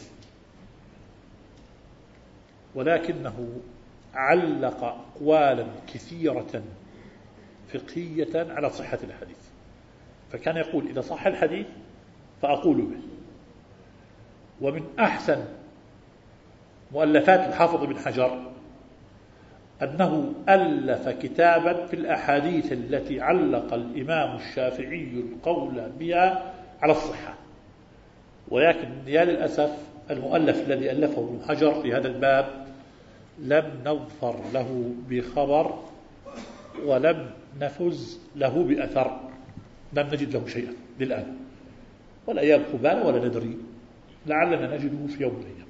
ولكنه علق أقوالا كثيرة فقهية على صحة الحديث، فكان يقول إذا صح الحديث فأقول به. ومن أحسن مؤلفات الحافظ بن حجر أنه ألف كتابا في الأحاديث التي علق الإمام الشافعي القول بها على الصحة، ولكن يا للأسف المؤلف الذي ألفه ابن حجر في هذا الباب لم نظفر له بخبر ولم نفز له بأثر، لم نجد له شيئا للآن، ولا يبقى بالا ولا ندري، لعلنا نجده في يوم من الأيام.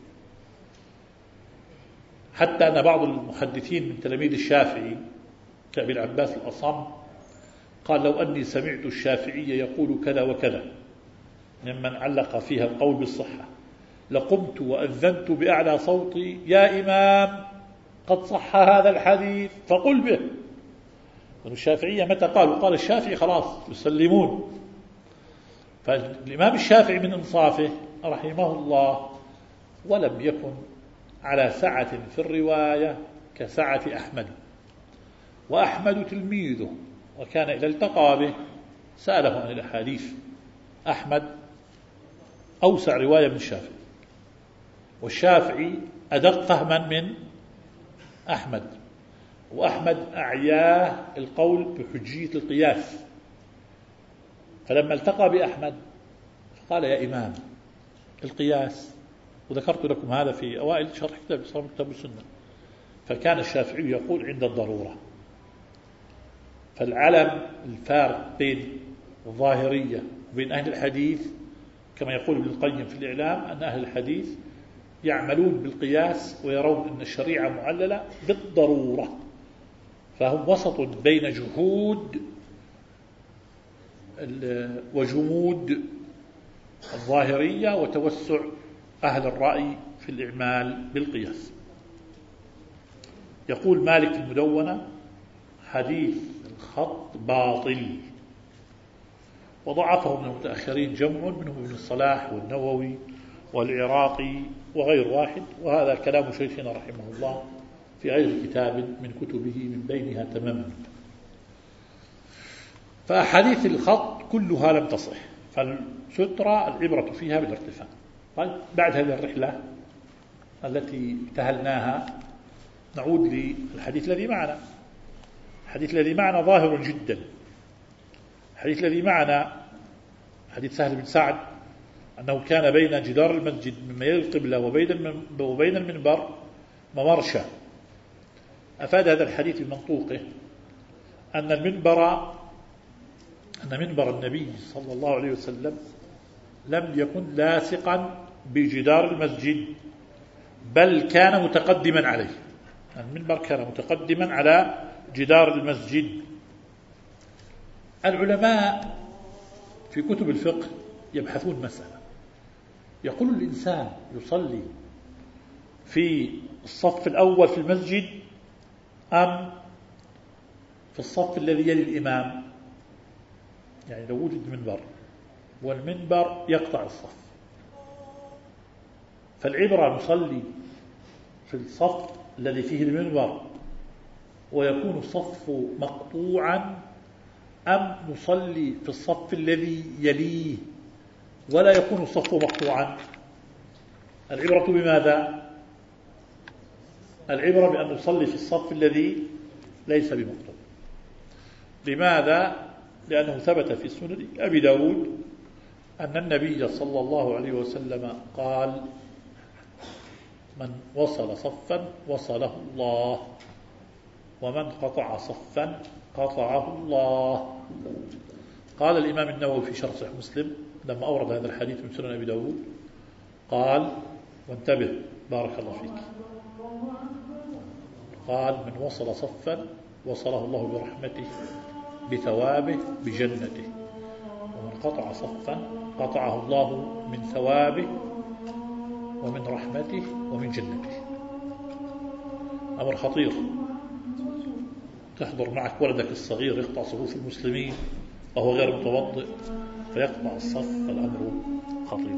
حتى أن بعض المحدثين من تلاميذ الشافعي كأبي العباس الأصم قال لو أني سمعت الشافعي يقول كذا وكذا ممن علق فيها القول بالصحة لقمت وأذنت بأعلى صوتي يا إمام قد صح هذا الحديث فقل به. الشافعية متى قالوا؟ قال الشافعي خلاص يسلمون. فالإمام الشافعي من إنصافه رحمه الله ولم يكن على سعة في الرواية كسعة أحمد، وأحمد تلميذه وكان إذا التقى به سأله عن الأحاديث. أحمد أوسع رواية من الشافعي، والشافعي أدق فهما من أحمد، وأحمد أعياه القول بحجية القياس. فلما التقى بأحمد فقال يا إمام القياس، وذكرت لكم هذا في أوائل شرح كتاب كتاب السنة، فكان الشافعي يقول عند الضرورة. فالعلم الفارق بين الظاهرية وبين أهل الحديث كما يقول ابن القيم في الإعلام أن أهل الحديث يعملون بالقياس ويرون أن الشريعة معللة بالضرورة، فهم وسط بين جهود وجمود الظاهرية وتوسع أهل الرأي في الإعمال بالقياس. يقول مالك المدونة حديث الخط باطل، وضعفه من المتأخرين جمع منهم ابن الصلاح والنووي والعراقي وغير واحد، وهذا كلام شيخنا رحمه الله في غير كتاب من كتبه من بينها تماما. فأحاديث الخط كلها لم تصح، فالسترة العبرة فيها بالارتفاع. طيب بعد هذه الرحلة التي انتهلناها نعود للحديث الذي معنا. الحديث الذي معنا ظاهر جدا. الحديث الذي معنا حديث سهل بن سعد أنه كان بين جدار المسجد من ميل القبلة وبين المنبر ممرشة. أفاد هذا الحديث بمنطوقه أن المنبر أن منبر النبي صلى الله عليه وسلم لم يكن لاصقا بجدار المسجد، بل كان متقدما عليه. المنبر كان متقدما على جدار المسجد. العلماء في كتب الفقه يبحثون مسألة، يقول الإنسان يصلي في الصف الأول في المسجد أم في الصف الذي يلي الإمام؟ يعني لو وجد منبر والمنبر يقطع الصف، فالعبرة نصلي في الصف الذي فيه المنبر ويكون الصف مقطوعا، أم نصلي في الصف الذي يليه ولا يكون الصف مقطوعا؟ العبرة بماذا؟ العبرة بأن نصلي في الصف الذي ليس بمقطوع. لماذا؟ لأنه ثبت في سنن أبي داود أن النبي صلى الله عليه وسلم قال: من وصل صفا وصله الله، ومن قطع صفا قطعه الله. قال الإمام النووي في شرح صحيح مسلم لما أورد هذا الحديث من سنن أبي داود، قال: وانتبه بارك الله فيك، قال: من وصل صفا وصله الله برحمته بثوابه بجنته، ومن قطع صفا قطعه الله من ثوابه ومن رحمته ومن جنته. أمر خطير، تحضر معك ولدك الصغير يقطع صفوف المسلمين وهو غير متوضئ فيقطع الصف، فالأمر خطير.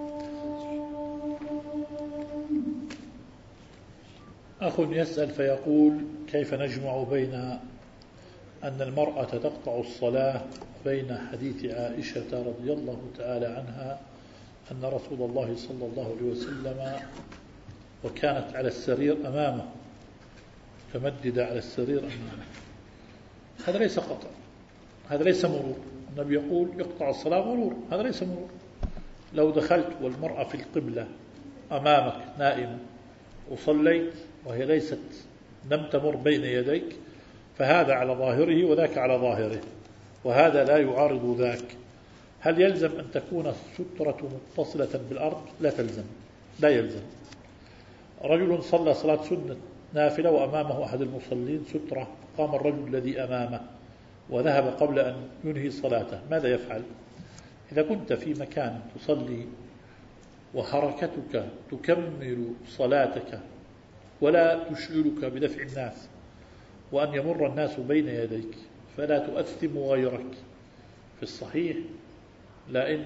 أخ يسأل فيقول: كيف نجمع بين أن المرأة تقطع الصلاة بين حديث عائشة رضي الله تعالى عنها أن رسول الله صلى الله عليه وسلم وكانت على السرير أمامه فمدد على السرير أمامه؟ هذا ليس قطع، هذا ليس مرور. النبي يقول: يقطع الصلاة مرور، هذا ليس مرور. لو دخلت والمرأة في القبلة أمامك نائمة وصليت وهي ليست لم تمر بين يديك، فهذا على ظاهره وذاك على ظاهره، وهذا لا يعارض ذاك. هل يلزم أن تكون السترة متصلة بالأرض؟ لا تلزم، لا يلزم. رجل صلى صلاة سنة نافلة وأمامه أحد المصلين سترة، قام الرجل الذي أمامه وذهب قبل أن ينهي صلاته، ماذا يفعل؟ إذا كنت في مكان تصلي وحركتك تكمل صلاتك ولا تشغلك بدفع الناس وأن يمر الناس بين يديك فلا تؤثم غيرك، في الصحيح لأن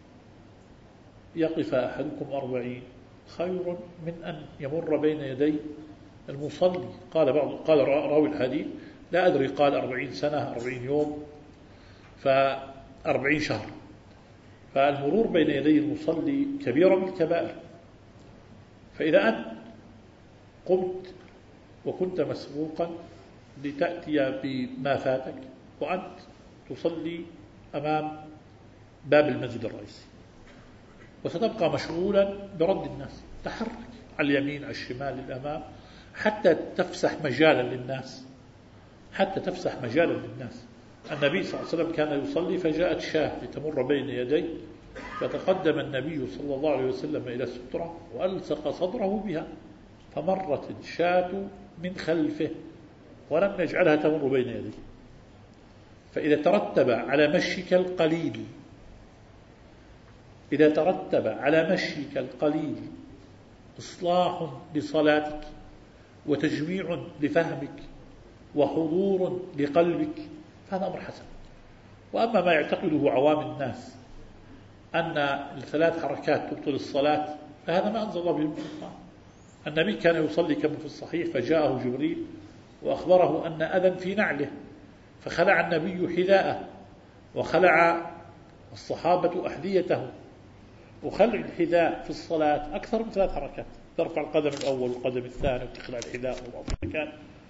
يقف أحدكم أربعين خير من أن يمر بين يدي المصلي. قال بعض قال راوي الحديث لا أدري، قال أربعين سنة، أربعين يوم، فأربعين شهر. فالمرور بين يدي المصلي كبيرة من الكبائر. فإذا أنت قمت وكنت مسبوقا لتأتي بما فاتك وأنت تصلي أمام باب المسجد الرئيسي وستبقى مشغولا برد الناس، تحرك على اليمين على الشمال للأمام حتى تفسح مجالا للناس، حتى تفسح مجالا للناس. النبي صلى الله عليه وسلم كان يصلي فجاءت شاة لتمر بين يديه، فتقدم النبي صلى الله عليه وسلم إلى السترة وألصق صدره بها، فمرت الشاة من خلفه ولم يجعلها تمر بين يديه. فإذا ترتب على مشيك القليل إذا ترتب على مشيك القليل إصلاح لصلاتك وتجميع لفهمك وحضور لقلبك فهذا أمر حسن. وأما ما يعتقده عوام الناس أن الثلاث حركات تبطل الصلاة فهذا ما أنزل الله به من سلطان. النبي كان يصلي كما في الصحيح فجاءه جبريل وأخبره أن أذى في نعله، فخلع النبي حذاءه وخلع الصحابة أحذيته. وخلع الحذاء في الصلاة أكثر من ثلاث حركات، ترفع القدم الأول والقدم الثاني وتخلع الحذاء وفي مكان.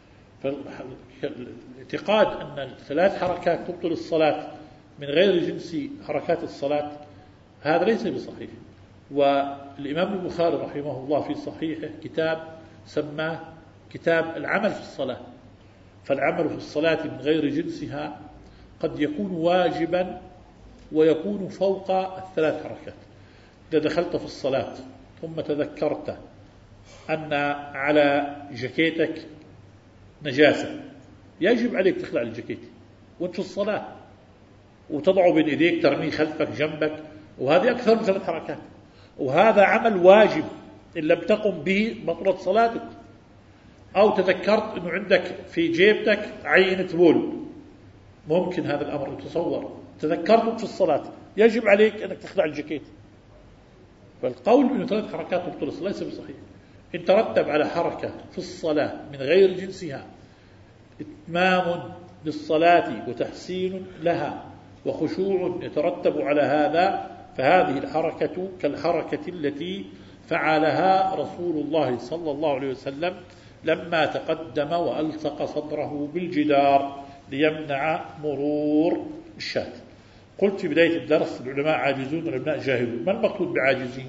فالاعتقاد أن الثلاث حركات تبطل الصلاة من غير جنس حركات الصلاة هذا ليس بصحيح. والإمام البخاري رحمه الله في صحيحه كتاب سماه كتاب العمل في الصلاة، فالعمل في الصلاة من غير جنسها قد يكون واجبا ويكون فوق الثلاث حركات. إذا دخلت في الصلاة ثم تذكرت أن على جاكيتك نجاسة يجب عليك تخلع الجاكيت وانت في الصلاة وتضعه بين إيديك ترميه خلفك جنبك، وهذه أكثر من ثلاث حركات. وهذا عمل واجب، إن لم تقم به بطلت صلاتك. أو تذكرت أنه عندك في جيبتك عينة بول، ممكن هذا الأمر يتصور، تذكرت في الصلاة، يجب عليك أنك تخلع الجاكيت. فالقول أنه ثلاث حركات تبطل الصلاة ليس بصحيح. إن ترتب على حركة في الصلاة من غير جنسها إتمام للصلاة وتحسين لها وخشوع يترتب على هذا، فهذه الحركة كالحركة التي فعلها رسول الله صلى الله عليه وسلم لما تقدم وألصق صدره بالجدار ليمنع مرور الشاة. قلت في بداية الدرس العلماء عاجزون والأبناء جاهلون. ما المقصود بعاجزين؟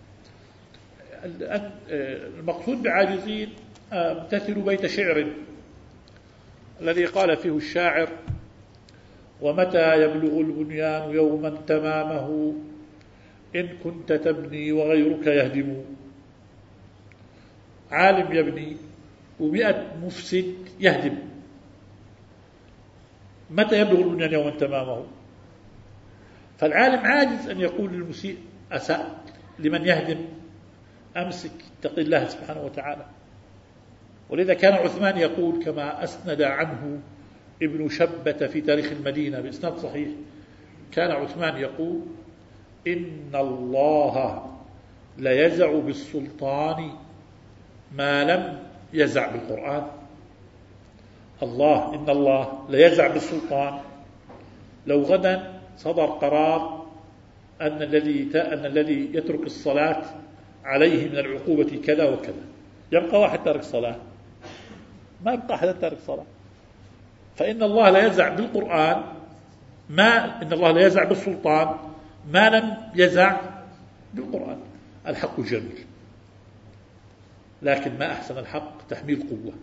المقصود بعاجزين امتثل بيت شعر الذي قال فيه الشاعر: ومتى يبلغ البنيان يوما تمامه إن كنت تبني وغيرك يهدم. عالم يبني ومئة مفسد يهدم، متى يبلغ البنيان يوما تمامه؟ فالعالم عاجز أن يقول للمسيء أسأت، لمن يهدم أمسك اتق الله سبحانه وتعالى. ولذا كان عثمان يقول كما أسند عنه ابن شبة في تاريخ المدينة بإسناد صحيح، كان عثمان يقول: إن الله لا يزع بالسلطان ما لم يزع بالقرآن. الله إن الله لا يزع بالسلطان. لو غدا صدر قرار أن الذي أن الذي يترك الصلاة عليه من العقوبة كذا وكذا، يبقى واحد تارك صلاة؟ ما يبقى أحد تارك صلاة. فإن الله لا يزع بالقرآن ما إن الله لا يزع بالسلطان ما لم يزع بالقرآن. الحق جميل، لكن ما أحسن الحق تحميل قوة.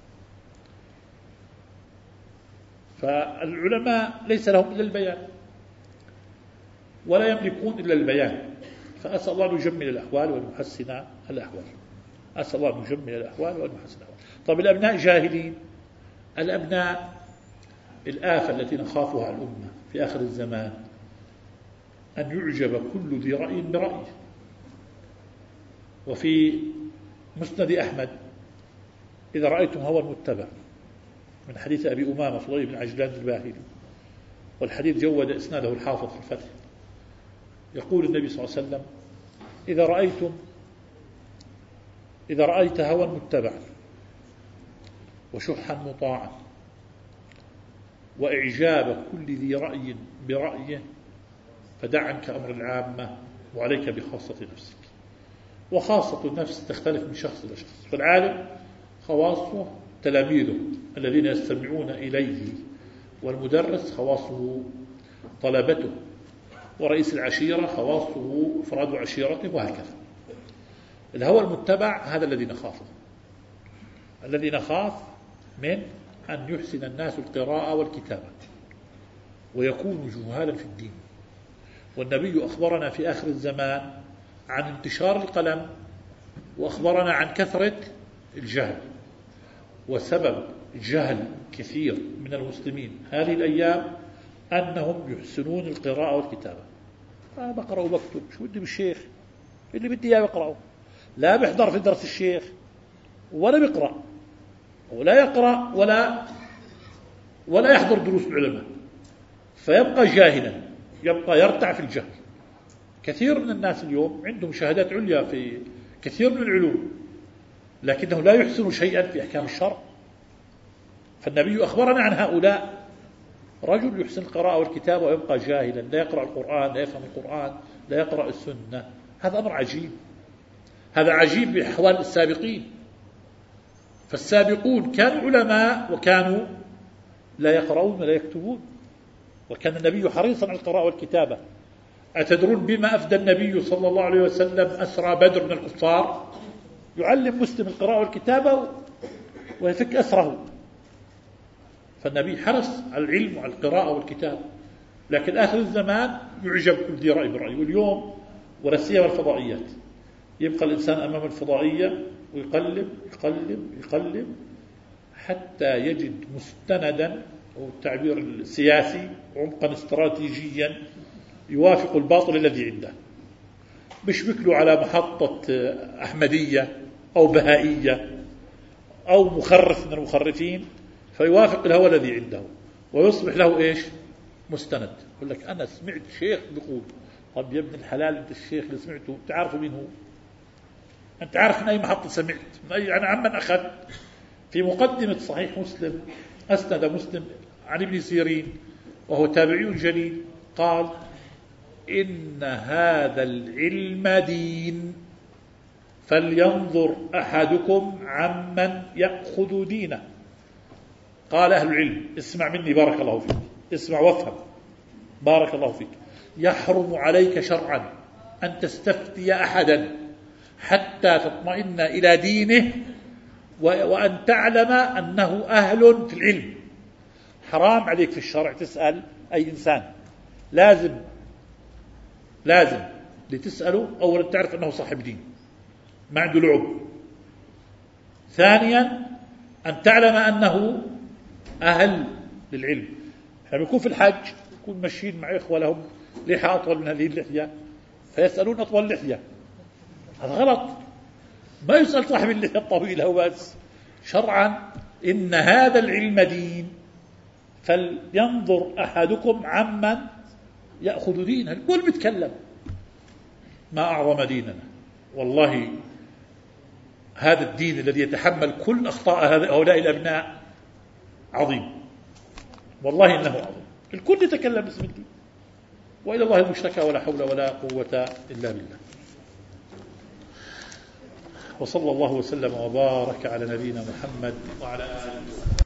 فالعلماء ليس لهم إلا البيان ولا يملكون إلا البيان. فأسأل الله أن يجمل الأحوال وأن يحسن الأحوال. أسأل الله أن يجمل الأحوال وأن يحسن الأحوال. طب الأبناء جاهلين. الأبناء الآفة التي نخافها على الأمة في آخر الزمان أن يعجب كل ذي رأي برأيه. وفي مسند أحمد: إذا رأيتم هوى المتبع، من حديث أبي أمامة فضيل بن عجلان الباهلي، والحديث جود إسناده الحافظ في الفتح. يقول النبي صلى الله عليه وسلم: إذا رأيتم إذا رأيت هوى متبع وشحا مطاعا وإعجاب كل ذي رأي برأيه فدع عنك أمر العامة وعليك بخاصة نفسك. وخاصة النفس تختلف من شخص إلى شخص. فالعالم خواصه تلاميذه الذين يستمعون إليه، والمدرس خواصه طلبته، ورئيس العشيرة خواصه أفراد عشيرته، وهكذا. الهوى المتبع هذا الذي نخافه، الذي نخاف من أن يحسن الناس القراءة والكتابة ويكونوا جهالا في الدين. والنبي أخبرنا في آخر الزمان عن انتشار القلم، وأخبرنا عن كثرة الجهل. وسبب جهل كثير من المسلمين هذه الأيام أنهم يحسنون القراءة والكتابة. أنا بقرأ وبكتب، شو بدي بالشيخ؟ اللي بدي إياه بقرأه. لا بيحضر في درس الشيخ ولا بيقرأ ولا يقرأ ولا ولا يحضر دروس العلماء، فيبقى جاهلا، يبقى يرتع في الجهل. كثير من الناس اليوم عندهم شهادات عليا في كثير من العلوم، لكنه لا يحسن شيئا في أحكام الشرع. فالنبي أخبرنا عن هؤلاء: رجل يحسن القراءة والكتابة ويبقى جاهلا، لا يقرأ القرآن، لا يفهم القرآن، لا يقرأ السنة. هذا أمر عجيب، هذا عجيب بأحوال السابقين. فالسابقون كانوا علماء وكانوا لا يقرؤون ولا يكتبون، وكان النبي حريصا على القراءة والكتابة. أتدرون بما أفدى النبي صلى الله عليه وسلم أسرى بدر من الكفار؟ يعلم مسلم القراءة والكتابة ويفك أسره. فالنبي حرص على العلم وعلى القراءة والكتابة. لكن آخر الزمان يعجب كل ذي رأي برأيه. واليوم ولا سيما الفضائيات، يبقى الإنسان أمام الفضائية ويقلب يقلب يقلب حتى يجد مستندا، أو التعبير السياسي، عمقا استراتيجيا يوافق الباطل الذي عنده. بيشبكله على محطة أحمدية أو بهائية أو مخرف من المخرفين، فيوافق الهوى الذي عنده ويصبح له إيش؟ مستند. يقول لك أنا سمعت شيخ بيقول. طب يا ابن الحلال، أنت الشيخ اللي سمعته تعرفه مين هو؟ أنت عارف من أي محطة سمعت؟ من أي عن عمن أخذ؟ في مقدمة صحيح مسلم أسند مسلم عن ابن سيرين وهو تابعي جليل قال: إن هذا العلم دين، فلينظر أحدكم عمن يأخذ دينه. قال أهل العلم: اسمع مني بارك الله فيك، اسمع وافهم بارك الله فيك، يحرم عليك شرعا أن تستفتي أحدا حتى تطمئن إلى دينه وأن تعلم أنه أهل في العلم. حرام عليك في الشرع تسأل أي إنسان، لازم لازم لتسأله أولا تعرف أنه صاحب دين ما عنده لعب. ثانيا أن تعلم أنه أهل للعلم. لما يكون في الحج يكون ماشيين مع إخوة لهم لحى أطول من هذه اللحية فيسألون أطول اللحية، هذا غلط. ما يسأل صاحب اللحية الطويلة وبس. شرعا إن هذا العلم دين، فلينظر أحدكم عمن يأخذ دينه. الكل بيتكلم. ما أعظم ديننا والله، هذا الدين الذي يتحمل كل أخطاء هؤلاء الأبناء عظيم، والله إنه عظيم. الكل يتكلم باسم الدين، وإلى الله المشتكى ولا حول ولا قوة إلا بالله. وصلى الله وسلم وبارك على نبينا محمد وعلى آله.